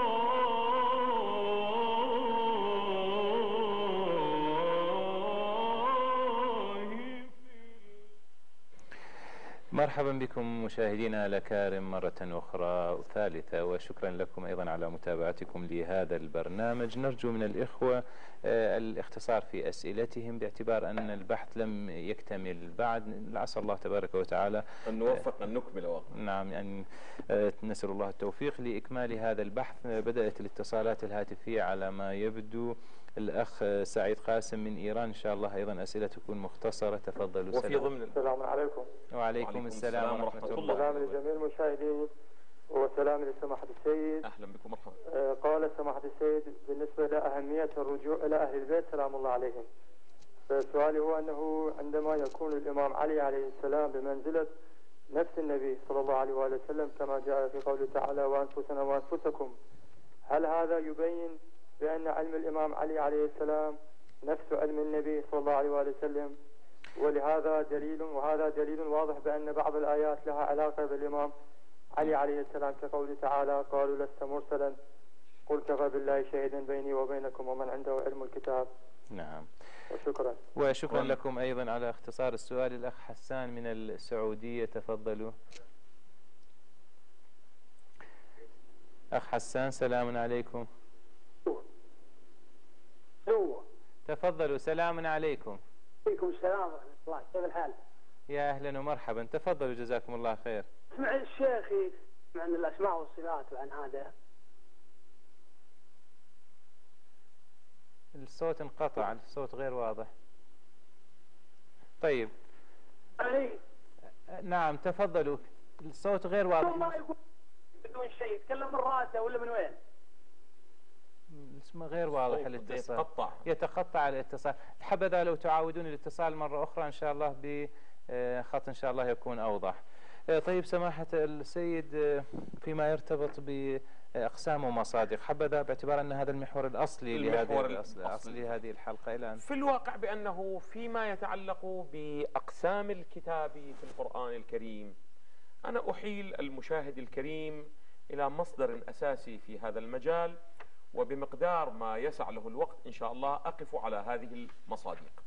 مرحبا بكم مشاهدينا الأكارم مرة أخرى ثالثة، وشكرا لكم أيضا على متابعتكم لهذا البرنامج. نرجو من الإخوة الاختصار في أسئلتهم باعتبار أن البحث لم يكتمل بعد، عسى الله تبارك وتعالى أن نوفق أن نكمل وقت. نعم، أن نسأل الله التوفيق لإكمال هذا البحث. بدأت الاتصالات الهاتفية على ما يبدو. الأخ سعيد قاسم من إيران، إن شاء الله أيضا أسئلة تكون مختصرة. تفضلوا. وفي ضمن السلام عليكم. وعليكم السلام ورحمة الله. سلام لجميع المشاهدين وسلام لسماحة السيد. أهلا بكم، مرحبا. آه قال سماحة السيد بالنسبة لأهمية الرجوع إلى أهل البيت سلام الله عليهم، فسؤالي هو أنه عندما يكون الإمام علي عليه السلام بمنزلة نفس النبي صلى الله عليه وآله وسلم كما جاء في قوله تعالى وأنفسنا وأنفسكم، هل هذا يبين بأن علم الإمام علي عليه السلام نفس علم النبي صلى الله عليه وآله وسلم؟ ولهذا دليل، وهذا دليل واضح بأن بعض الآيات لها علاقة بالإمام علي عليه السلام كقوله تعالى قالوا لست مرسلا قل كفى بالله شهيدا بيني وبينكم ومن عنده علم الكتاب. نعم. وشكرا. وشكرا لكم أيضا على اختصار السؤال. الأخ حسان من السعودية، تفضلوا. أخ حسان سلام عليكم. تفضلوا. سلام عليكم. عليكم السلام ورحمة الله، كيف الحال؟ يا أهلا ومرحبا، تفضلوا جزاكم الله خير. اسمع الشيخ عن الأسماء والصفات وعن هذا. الصوت انقطع، الصوت غير واضح. طيب أي نعم تفضلوا، الصوت غير واضح. ما يقول بدون شيء، يتكلم من راسه ولا من وين؟ اسمه غير واضح الصوت الاتصال، يتقطع. يتقطع الاتصال. حبذا لو تعاودون الاتصال مرة أخرى إن شاء الله بخط إن شاء الله يكون أوضح. طيب سماحة السيد، فيما يرتبط بأقسام ومصادق، حبذا باعتبار أن هذا المحور الأصلي لهذه الأصلي لهذه الحلقة الآن. في الواقع بأنه فيما يتعلق بأقسام الكتاب في القرآن الكريم، أنا أحيل المشاهد الكريم إلى مصدر أساسي في هذا المجال، وبمقدار ما يسع له الوقت إن شاء الله أقف على هذه المصادق.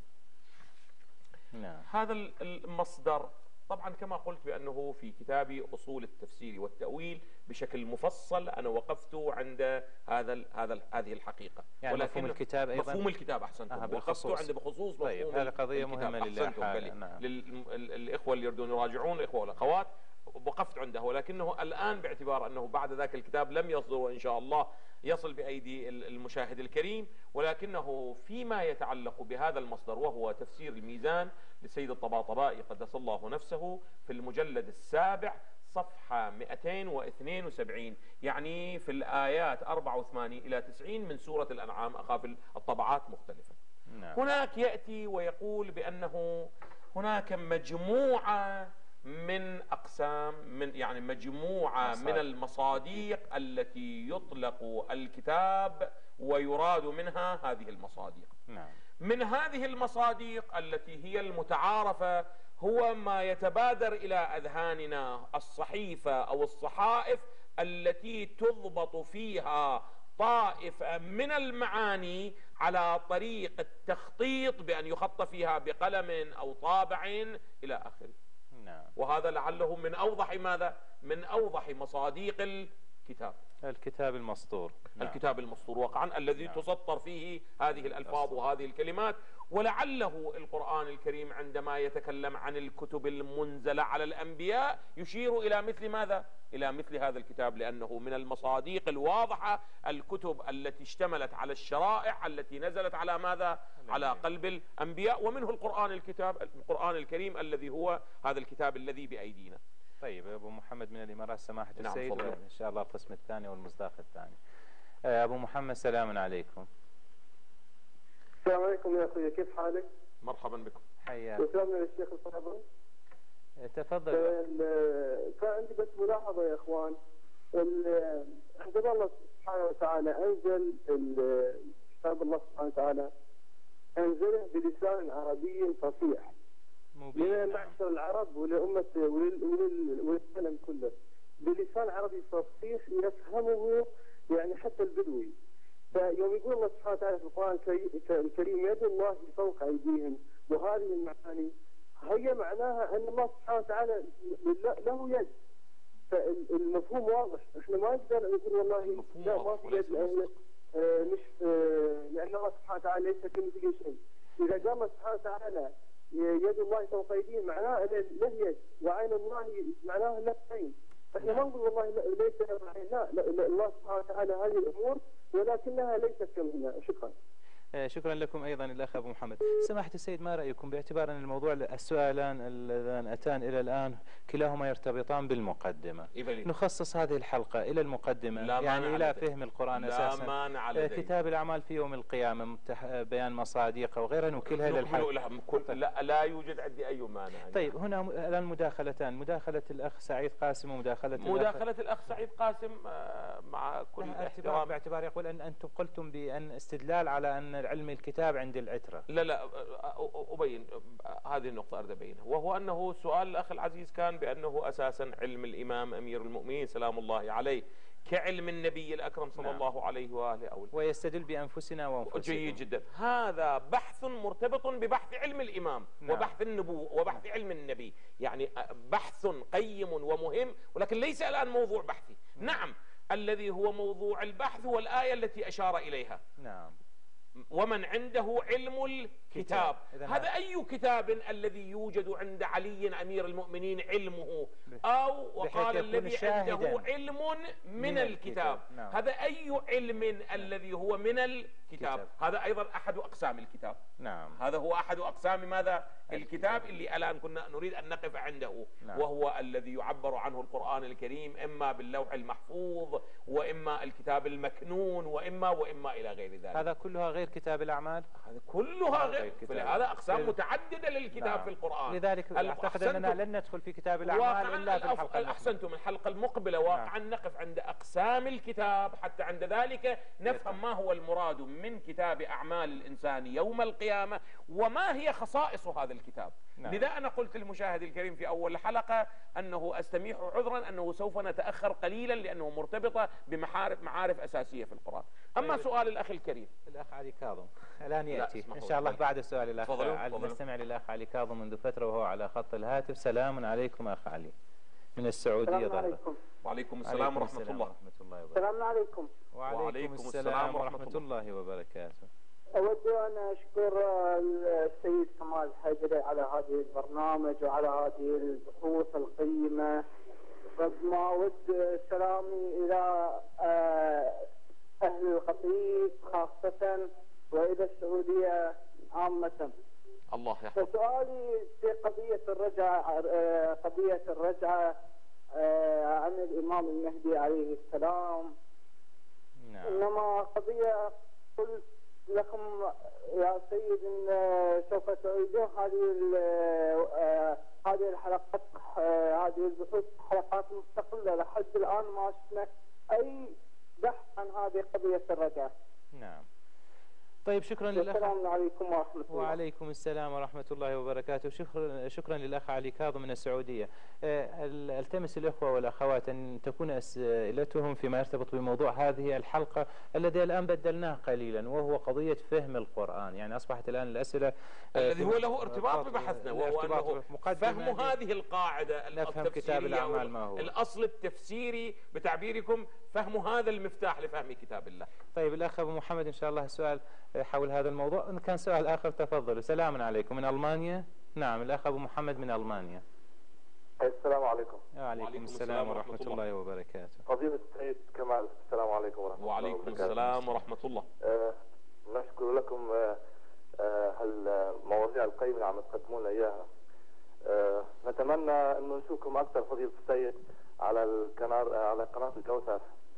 نعم. هذا المصدر طبعا كما قلت بأنه في كتابي أصول التفسير والتأويل بشكل مفصل، أنا وقفت عند هذا هذا هذه الحقيقة. يعني ولكن مفهوم الكتاب أيضا، مفهوم الكتاب أحسنتم، آه وقفت عند بخصوص مفهوم طيب هذه قضية الكتاب. مهمة لله. نعم. للإخوة اللي يريدون يراجعون، الإخوة والأخوات، وقفت عنده، ولكنه الآن باعتبار أنه بعد ذاك الكتاب لم يصدر وإن شاء الله يصل بأيدي المشاهد الكريم، ولكنه فيما يتعلق بهذا المصدر وهو تفسير الميزان للسيد الطباطبائي قدس الله نفسه في المجلد السابع صفحة مئتين واثنين وسبعين، يعني في الآيات أربعة وثمانين إلى تسعين من سورة الأنعام، أخاف الطبعات مختلفة. نعم. هناك يأتي ويقول بأنه هناك مجموعة من أقسام، من يعني مجموعة مصادق. من المصادق التي يطلق الكتاب ويراد منها هذه المصادق. نعم. من هذه المصادق التي هي المتعارفة هو ما يتبادر إلى أذهاننا الصحيفة أو الصحائف التي تضبط فيها طائفة من المعاني على طريق التخطيط بأن يخط فيها بقلم أو طابع إلى آخره. نعم. وهذا لعله من أوضح ماذا؟ من أوضح مصادق الكتاب، الكتاب المسطور. نعم. الكتاب المسطور وقعا الذي نعم. تسطر فيه هذه الألفاظ وهذه الكلمات. ولعله القرآن الكريم عندما يتكلم عن الكتب المنزلة على الأنبياء يشير إلى مثل ماذا؟ إلى مثل هذا الكتاب، لأنه من المصادق الواضحة الكتب التي اشتملت على الشرائع التي نزلت على ماذا؟ على قلب الأنبياء، ومنه القرآن الكتاب القرآن الكريم الذي هو هذا الكتاب الذي بأيدينا. طيب أبو محمد من الإمارات سماحة نعم السيد، فضل. إن شاء الله القسم الثاني والمصداق الثاني. أبو محمد سلام عليكم. السلام عليكم يا أخوي، كيف حالك؟ مرحبا بكم. حياك. وسلام للشيخ الفاضل. تفضل. كان عندي بس ملاحظة يا إخوان. عندما الله سبحانه وتعالى أنزل كتاب الله سبحانه وتعالى أنزله بلسان عربي فصيح لمعشر العرب ولأمة وللعالم كله، بلسان عربي فصيح يفهمه يعني حتى البدوي. فيوم يقول الله سبحانه وتعالى في القرآن الكريم يد الله فوق أيديهم، وهذه المعاني هي معناها أن الله سبحانه وتعالى له يد. فالمفهوم واضح، احنا ما نقدر نقول والله لا ما في يد، لأن مش لأن الله سبحانه وتعالى ليس كمثله شيء. إذا قال الله سبحانه وتعالى يد الله فوق أيديهم معناها له يد، وعين الله معناها له عين. احنا ما نقول والله ليس له عين، لا, لا, لا الله سبحانه وتعالى هذه الأمور ولكنها ليست كمثلنا. شكرا. شكرا لكم أيضا الأخ أبو محمد. سماحة السيد، ما رأيكم باعتبار أن الموضوع السؤالان اللذان أتان إلى الآن كلاهما يرتبطان بالمقدمة، نخصص هذه الحلقة إلى المقدمة يعني إلى فهم القرآن لا أساسا. مانع لدي. كتاب الأعمال في يوم القيامة، بيان مصادقه وغيرها، نوكلها إلى الحلقة. لا, لا يوجد عندي أي مانع. طيب هنا الآن مداخلتان، مداخلة الأخ سعيد قاسم ومداخلة مداخلة الأخ, الأخ سعيد قاسم مع كل احترام، باعتبار يقول أن أنتم قلتم بأن استدلال على أن علم الكتاب عند العترة. لا لا أبين هذه النقطة، أريد أبينها، وهو أنه سؤال الأخ العزيز كان بأنه أساسا علم الإمام أمير المؤمنين سلام الله عليه كعلم النبي الأكرم صلى نعم. الله عليه وآله أولي. ويستدل بأنفسنا وأنفسكم. جيد جدا. هذا بحث مرتبط ببحث علم الإمام نعم. وبحث النبوة وبحث علم النبي، يعني بحث قيم ومهم، ولكن ليس الآن موضوع بحثي. نعم, نعم. الذي هو موضوع البحث هو الآية التي أشار إليها. نعم. ومن عنده علم الكتاب. هذا أي كتاب الذي يوجد عند علي أمير المؤمنين علمه، أو وقال الذي عنده علم من, من الكتاب. نعم. هذا أي علم نعم. الذي هو من الكتاب كتاب. هذا أيضا أحد أقسام الكتاب. نعم. هذا هو أحد أقسام ماذا؟ الكتاب اللي الآن كنا نريد أن نقف عنده. نعم. وهو الذي يعبر عنه القرآن الكريم إما باللوح المحفوظ، وإما الكتاب المكنون، وإما وإما إلى غير ذلك. هذا كلها غير كتاب الأعمال؟ هذا كلها غير. فلهذا أقسام متعددة للكتاب. نعم. في القرآن. لذلك أعتقد أننا لن ندخل في كتاب الأعمال إلا في الحلقة المقبلة. أحسنتم. الحلقة المقبلة واقعا نعم. نقف عند أقسام الكتاب، حتى عند ذلك نفهم ما هو المراد من كتاب أعمال الإنسان يوم القيامة، وما هي خصائص هذا الكتاب. نعم. لذا أنا قلت للمشاهد الكريم في أول الحلقة أنه أستميح عذرا أنه سوف نتأخر قليلا، لأنه مرتبطة بمعارف معارف أساسية في القرآن. أما سؤال الأخ الكريم، الأخ علي كاظم الآن يأتي إن شاء الله بعد سؤال الأخ علي. نستمع للأخ علي كاظم منذ فترة وهو على خط الهاتف. سلام عليكم أخ علي من السعودية. السلام عليكم. وعليكم السلام ورحمة الله. السلام عليكم. وعليكم السلام ورحمة الله وبركاته. أود أن أشكر السيد كمال الحيدري على هذه البرنامج وعلى هذه البحوث القيمة. ما أود سلامي إلى أهل القطيف خاصة وإلى السعودية عامة. الله يحفظك. فسؤالي في قضية الرجعة قضية الرجعة عن الإمام المهدي عليه السلام. نعم. إنما قضية قلت لكم يا سيد ان سوف تعيدون هذه هذه الحلقات هذه البحوث حلقات مستقله. لحد الان ما شفنا اي بحث عن هذه قضيه الرجعه. نعم. طيب شكرا للأخ. السلام عليكم ورحمة الله. وعليكم السلام ورحمة الله وبركاته. شكرا شكرا للأخ علي كاظم من السعودية. التمس الإخوة والأخوات أن تكون أسئلتهم فيما يرتبط بموضوع هذه الحلقة الذي الآن بدلناه قليلا، وهو قضية فهم القرآن. يعني أصبحت الآن الأسئلة الذي هو له ارتباط ببحثنا، وهو أنه فهم هذه القاعدة التفسيرية، الأصل التفسيري بتعبيركم، فهم هذا المفتاح لفهم كتاب الله. طيب الأخ أبو محمد إن شاء الله سؤال حول هذا الموضوع. إن كان سؤال آخر تفضلوا. سلام عليكم من ألمانيا. نعم الأخ أبو محمد من ألمانيا. السلام عليكم. وعليكم السلام ورحمة الله وبركاته. فضيلة السيد كمال، السلام عليكم ورحمة الله وبركاته. وعليكم السلام ورحمة الله. آه نشكر لكم آه هالمواضيع القيمة اللي عم تقدمون إياها. آه نتمنى أن نشوفكم أكثر فضيلة السيد على القناة على قناة الكوثر.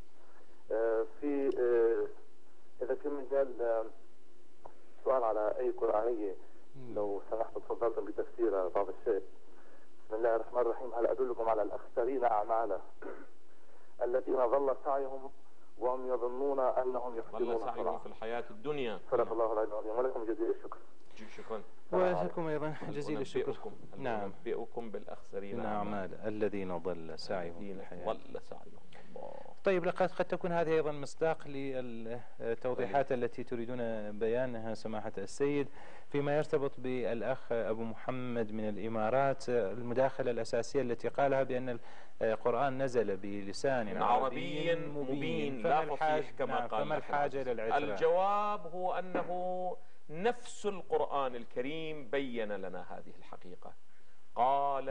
آه في آه إذا كان مجال آه سؤال على أي قرآنية لو سمحت تفضلتم بتفسير بعض الشيء. بسم الله الرحمن الرحيم. هل أدلكم على الأخسرين أعمالا الذين ضل سعيهم وهم يظنون أنهم يحسنون صنعا. ضل سعيهم في الحياة الدنيا. صدق الله العلي العظيم. ولكم جزيل الشكر. شكرا. ولكم أيضا جزيل الشكر. نعم. ننبئكم بالأخسرين أعمالا الذين ضل سعيهم في الحياة. ضل سعيهم. طيب لقد قد تكون هذه أيضا مصداق للتوضيحات التي تريدون بيانها سماحة السيد فيما يرتبط بالأخ أبو محمد من الإمارات. المداخلة الأساسية التي قالها بأن القرآن نزل بلسان عربي مبين لا فصيح كما نعم. قال. فما الحاجة للعتراء؟ الجواب هو أنه نفس القرآن الكريم بين لنا هذه الحقيقة. قال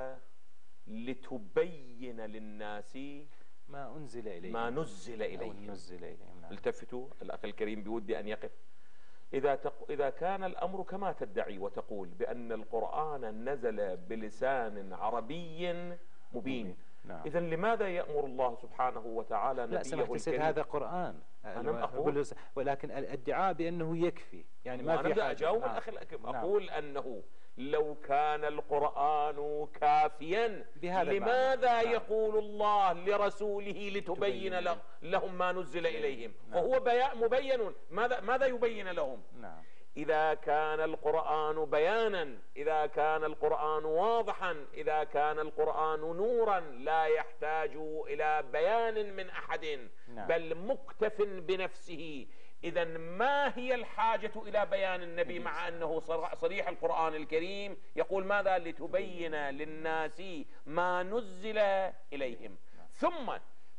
لتبين للناس ما أنزل إليهم ما نزل إليهم. نزل إليهم. نعم. التفتوا الأخ الكريم بودي أن يقف. إذا تق... إذا كان الأمر كما تدعي وتقول بأن القرآن نزل بلسان عربي مبين، نعم. إذا لماذا يأمر الله سبحانه وتعالى نبيه الكريم؟ لا سمحت هذا قرآن. أنا أقول ولكن الادعاء بأنه يكفي يعني ما في حاجة. أجاوب نعم. الأخ الأكرم. نعم. أقول أنه لو كان القرآن كافيا لماذا نعم. يقول الله لرسوله لتبين له لهم ما نزل إليهم؟ نعم. فهو مبين. ماذا ماذا يبين لهم؟ نعم. إذا كان القرآن بيانا، إذا كان القرآن واضحا، إذا كان القرآن نورا لا يحتاج إلى بيان من أحد، نعم. بل مكتف بنفسه، إذا ما هي الحاجة إلى بيان النبي مع أنه صريح القرآن الكريم يقول ماذا؟ لتبين للناس ما نزل إليهم. ثم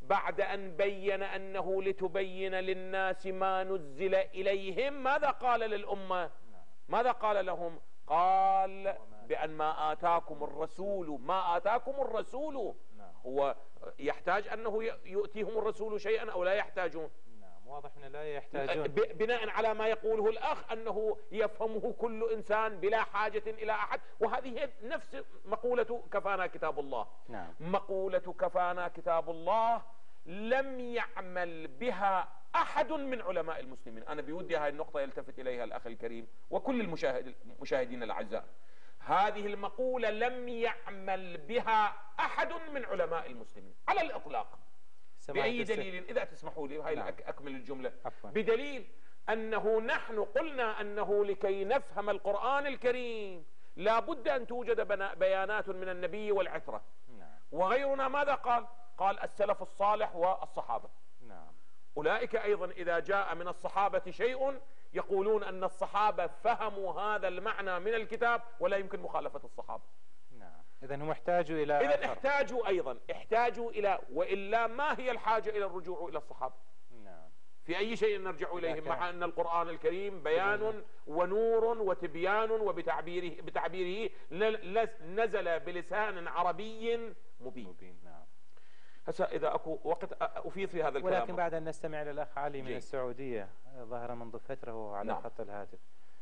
بعد أن بين أنه لتبين للناس ما نزل إليهم ماذا قال للأمة؟ ماذا قال لهم؟ قال بأن ما آتاكم الرسول ما آتاكم الرسول. هو يحتاج أنه يؤتيهم الرسول شيئا أو لا يحتاجون؟ نعم واضح أنه لا يحتاجون، بناء على ما يقوله الأخ أنه يفهمه كل إنسان بلا حاجة إلى أحد. وهذه نفس مقولة كفانا كتاب الله. نعم. مقولة كفانا كتاب الله لم يعمل بها أحد من علماء المسلمين. أنا بودي هاي النقطة يلتفت إليها الأخ الكريم وكل المشاهد المشاهدين الأعزاء. هذه المقولة لم يعمل بها أحد من علماء المسلمين على الإطلاق. بأي دليل؟ إذا تسمحوا لي هاي نعم. أكمل الجملة. عفوا. بدليل أنه نحن قلنا أنه لكي نفهم القرآن الكريم لا بد أن توجد بيانات من النبي والعترة. نعم. وغيرنا ماذا قال؟ قال السلف الصالح والصحابة. نعم. أولئك أيضا إذا جاء من الصحابة شيء يقولون أن الصحابة فهموا هذا المعنى من الكتاب ولا يمكن مخالفة الصحابة. نعم. إذن هم احتاجوا إلى إذن احتاجوا أيضا احتاجوا إلى، وإلا ما هي الحاجة إلى الرجوع إلى الصحابة؟ نعم. في أي شيء نرجع إليهم مع أن القرآن الكريم بيان ونور وتبيان وبتعبيره بتعبيره نزل بلسان عربي مبين. مبين. نعم. هسه إذا أكو وقت أفيد في هذا الكلام. ولكن بعد أن نستمع للأخ علي من جي. السعودية ظهر منذ فترة وهو على نعم. خط الهاتف.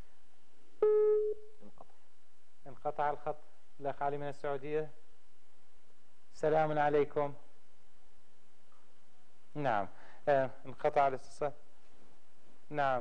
انقطع انقطع الخط. الأخ علي من السعودية، سلام عليكم. نعم. آه. انقطع الاتصال. نعم.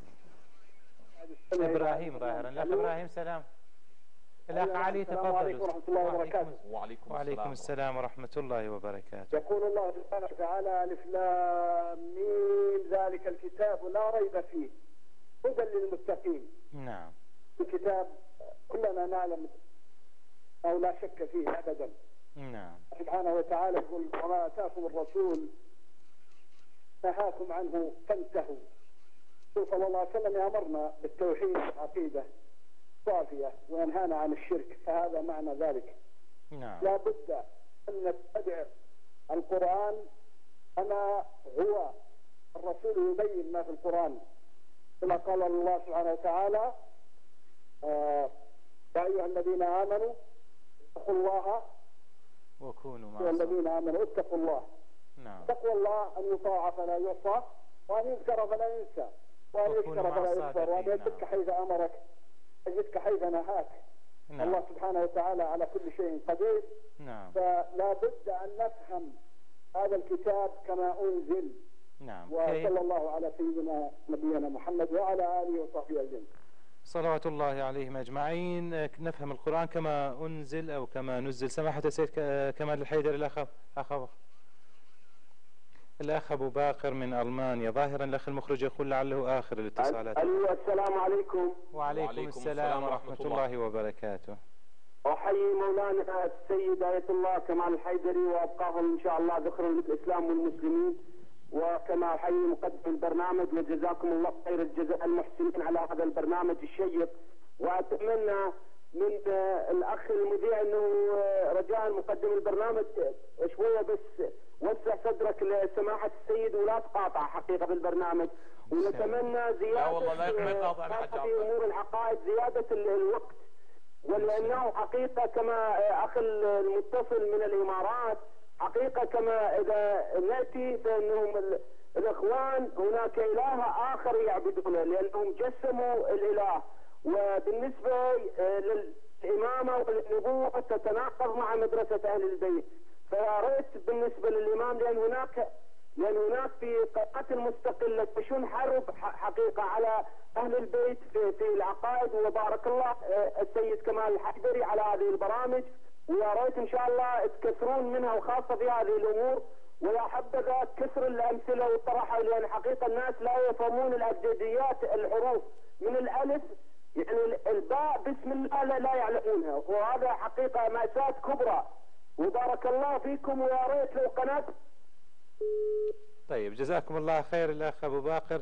إبراهيم ظاهرا. الأخ إبراهيم سلام. الأخ علي تفضل. السلام عليكم ورحمة الله وبركاته. وعليكم, وعليكم السلام ورحمة الله وبركاته. يقول الله سبحانه وتعالى ألف لام ميم ذلك الكتاب لا ريب فيه هدى للمتقين. نعم. الكتاب كلنا نعلم أو لا شك فيه أبدا. نعم. سبحانه وتعالى يقول وما آتاكم الرسول نهاكم عنه فانتهوا. صلى الله عليه وسلم يأمرنا بالتوحيد والعقيدة صافية وينهانا عن الشرك، فهذا معنى ذلك. نعم. لا بد أن نتبع القرآن كما هو. الرسول يبين ما في القرآن كما قال الله سبحانه وتعالى آه يا أيها الذين آمنوا اتقوا الله وكونوا مع يا الذين آمنوا اتقوا الله. نعم. تقوى الله أن يطاع فلا يعصى وأن يذكر فلا ينسى وأن يشكر فلا يكفر وأن يترك حيث أمرك يجدك حيث نهاك. نعم. الله سبحانه وتعالى على كل شيء قدير. نعم. فلا بد أن نفهم هذا الكتاب كما أنزل. نعم. وصلى الله على سيدنا نبينا محمد وعلى آله وصحبه أجمعين. صلوات الله عليهم أجمعين. نفهم القرآن كما أنزل أو كما نزل. سماحة السيد كمال الحيدر. الأخ أخ الأخ أبو باقر من ألمانيا ظاهرا الأخ المخرج يقول لعله آخر الاتصالات. أيوة السلام عليكم. وعليكم, وعليكم السلام ورحمة الله, الله وبركاته. أحيي مولانا السيد آية الله كمال الحيدري وأبقاه إن شاء الله ذخرا للإسلام والمسلمين، وكما أحيي مقدم البرنامج وجزاكم الله خير الجزاء المحسنين على هذا البرنامج الشيق. وأتمنى من الأخ المذيع أنه رجاء مقدم البرنامج شوية بس وسع صدرك لسماحة السيد ولا تقاطع حقيقة بالبرنامج. ونتمنى زيادة في أمور العقائد زيادة الوقت، ولأنه حقيقة كما أخ المتصل من الإمارات حقيقة كما إذا نأتي فإنهم الإخوان هناك إله آخر يعبدونه لأنهم جسموا الإله. وبالنسبة للإمامة والنبوة تتناقض مع مدرسة أهل البيت. فيا ريت بالنسبة للإمام لأن هناك لأن هناك في قناة المستقلة تشن حرب حقيقة على أهل البيت في, في العقائد. وبارك الله السيد كمال الحيدري على هذه البرامج، ويا ريت إن شاء الله تكثرون منها وخاصة في هذه الأمور. ويا حبذا كثر الأمثلة والطرحة لأن حقيقة الناس لا يفهمون الأبجديات الحروف من الألف يعني الباء بسم الله لا, لا يعلمونها، وهذا حقيقة مأساة كبرى. وبارك الله فيكم ويا ريت لو قناة. طيب جزاكم الله خير الأخ أبو باقر.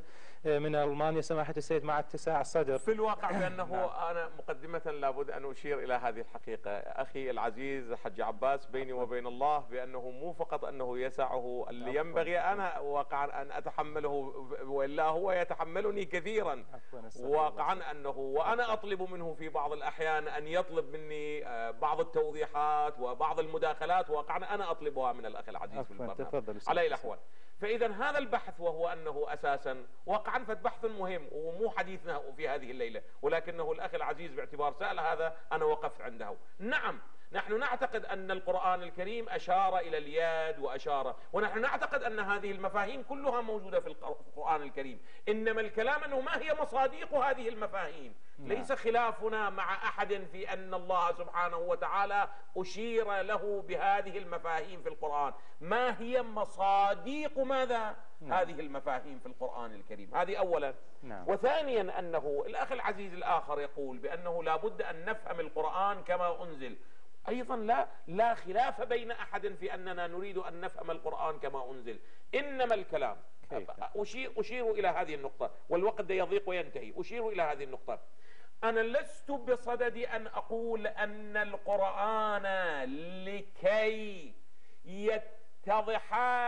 من ألمانيا سماحة السيد مع اتساع الصدر. في الواقع بأنه أنا مقدمة لابد أن أشير إلى هذه الحقيقة أخي العزيز حج عباس، بيني وبين الله بأنه مو فقط أنه يسعه اللي ينبغي أنا واقعا أن أتحمله، وإلا هو يتحملني كثيرا واقعا أنه، وأنا أطلب منه في بعض الأحيان أن يطلب مني بعض التوضيحات وبعض المداخلات، واقعا أنا أطلبها من الأخ العزيز في البرنامج على أي الأحوال. فإذا هذا البحث وهو أنه أساسا واقعا فبحث مهم ومو حديثنا في هذه الليلة، ولكنه الأخ العزيز باعتبار سأل هذا أنا وقفت عنده. نعم نحن نعتقد أن القرآن الكريم أشار إلى اليد وأشار، ونحن نعتقد أن هذه المفاهيم كلها موجودة في القرآن الكريم، إنما الكلام أنه ما هي مصادق هذه المفاهيم. ليس خلافنا مع أحد في أن الله سبحانه وتعالى أشير له بهذه المفاهيم في القرآن، ما هي مصادق ماذا؟ نعم. هذه المفاهيم في القرآن الكريم، هذه أولا. نعم. وثانيا أنه الأخ العزيز الآخر يقول بأنه لا بد أن نفهم القرآن كما أنزل. أيضا لا لا خلاف بين أحد في أننا نريد أن نفهم القرآن كما أنزل، إنما الكلام أشير, أشير إلى هذه النقطة، والوقت يضيق وينتهي. أشير إلى هذه النقطة. أنا لست بصدد أن أقول أن القرآن لكي يتضح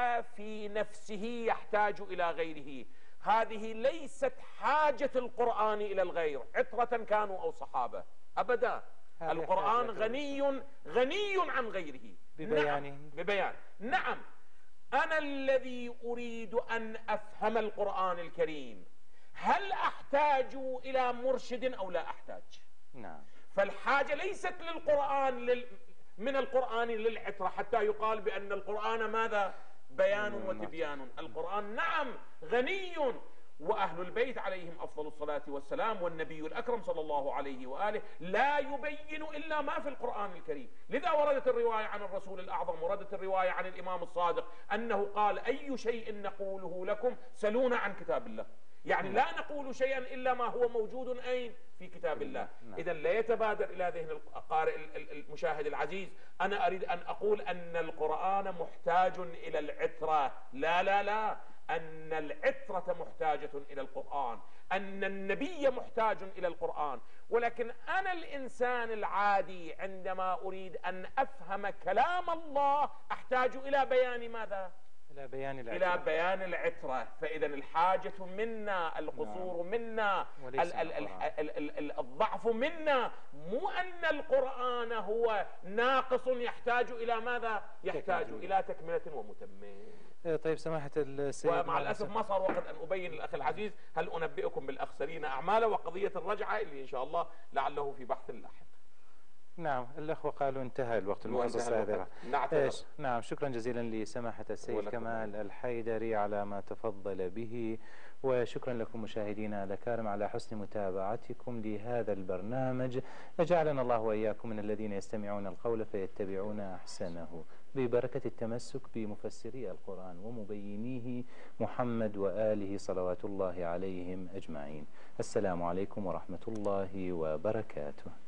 في نفسه يحتاج إلى غيره. هذه ليست حاجة القرآن إلى الغير، عترة كانوا أو صحابة، أبدا. القرآن غني غني عن غيره ببيانه. نعم ببيان. نعم أنا الذي أريد أن أفهم القرآن الكريم، هل أحتاج إلى مرشد أو لا أحتاج؟ نعم. فالحاجة ليست للقرآن لل... من القرآن للعترة حتى يقال بأن القرآن ماذا؟ بيان وتبيان. القرآن نعم غني، وأهل البيت عليهم أفضل الصلاة والسلام والنبي الأكرم صلى الله عليه وآله لا يبين إلا ما في القرآن الكريم. لذا وردت الرواية عن الرسول الأعظم، وردت الرواية عن الإمام الصادق أنه قال أي شيء نقوله لكم سلونا عن كتاب الله، يعني لا نقول شيئا إلا ما هو موجود أين؟ في كتاب الله. إذا لا يتبادر إلى ذهن القارئ المشاهد العزيز أنا أريد أن أقول أن القرآن محتاج إلى العترة، لا لا لا، أن العترة محتاجة إلى القرآن، أن النبي محتاج إلى القرآن. ولكن أنا الإنسان العادي عندما أريد أن أفهم كلام الله أحتاج إلى بيان ماذا؟ إلى بيان العترة. إلى بيان العترة. فإذا الحاجة منا، القصور نعم. منا، ال ال ال ال ال الضعف منا، مو أن القرآن هو ناقص يحتاج إلى ماذا؟ يحتاج تكمل. إلى تكملة ومتمم. طيب سماحة السيد، ومع الأسف ما صار وقت أن أبين الأخ العزيز هل أنبئكم بالأخسرين أعمالا وقضية الرجعة اللي إن شاء الله لعله في بحث لاحق. نعم الأخوة قالوا انتهى الوقت المخصص هذا. نعم شكرا جزيلا لسماحة السيد كمال الحيدري على ما تفضل به، وشكرا لكم مشاهدينا الأكارم على حسن متابعتكم لهذا البرنامج. جعلنا الله وإياكم من الذين يستمعون القول فيتبعون أحسنه، ببركة التمسك بمفسري القرآن ومبينيه محمد وآله صلوات الله عليهم أجمعين. السلام عليكم ورحمة الله وبركاته.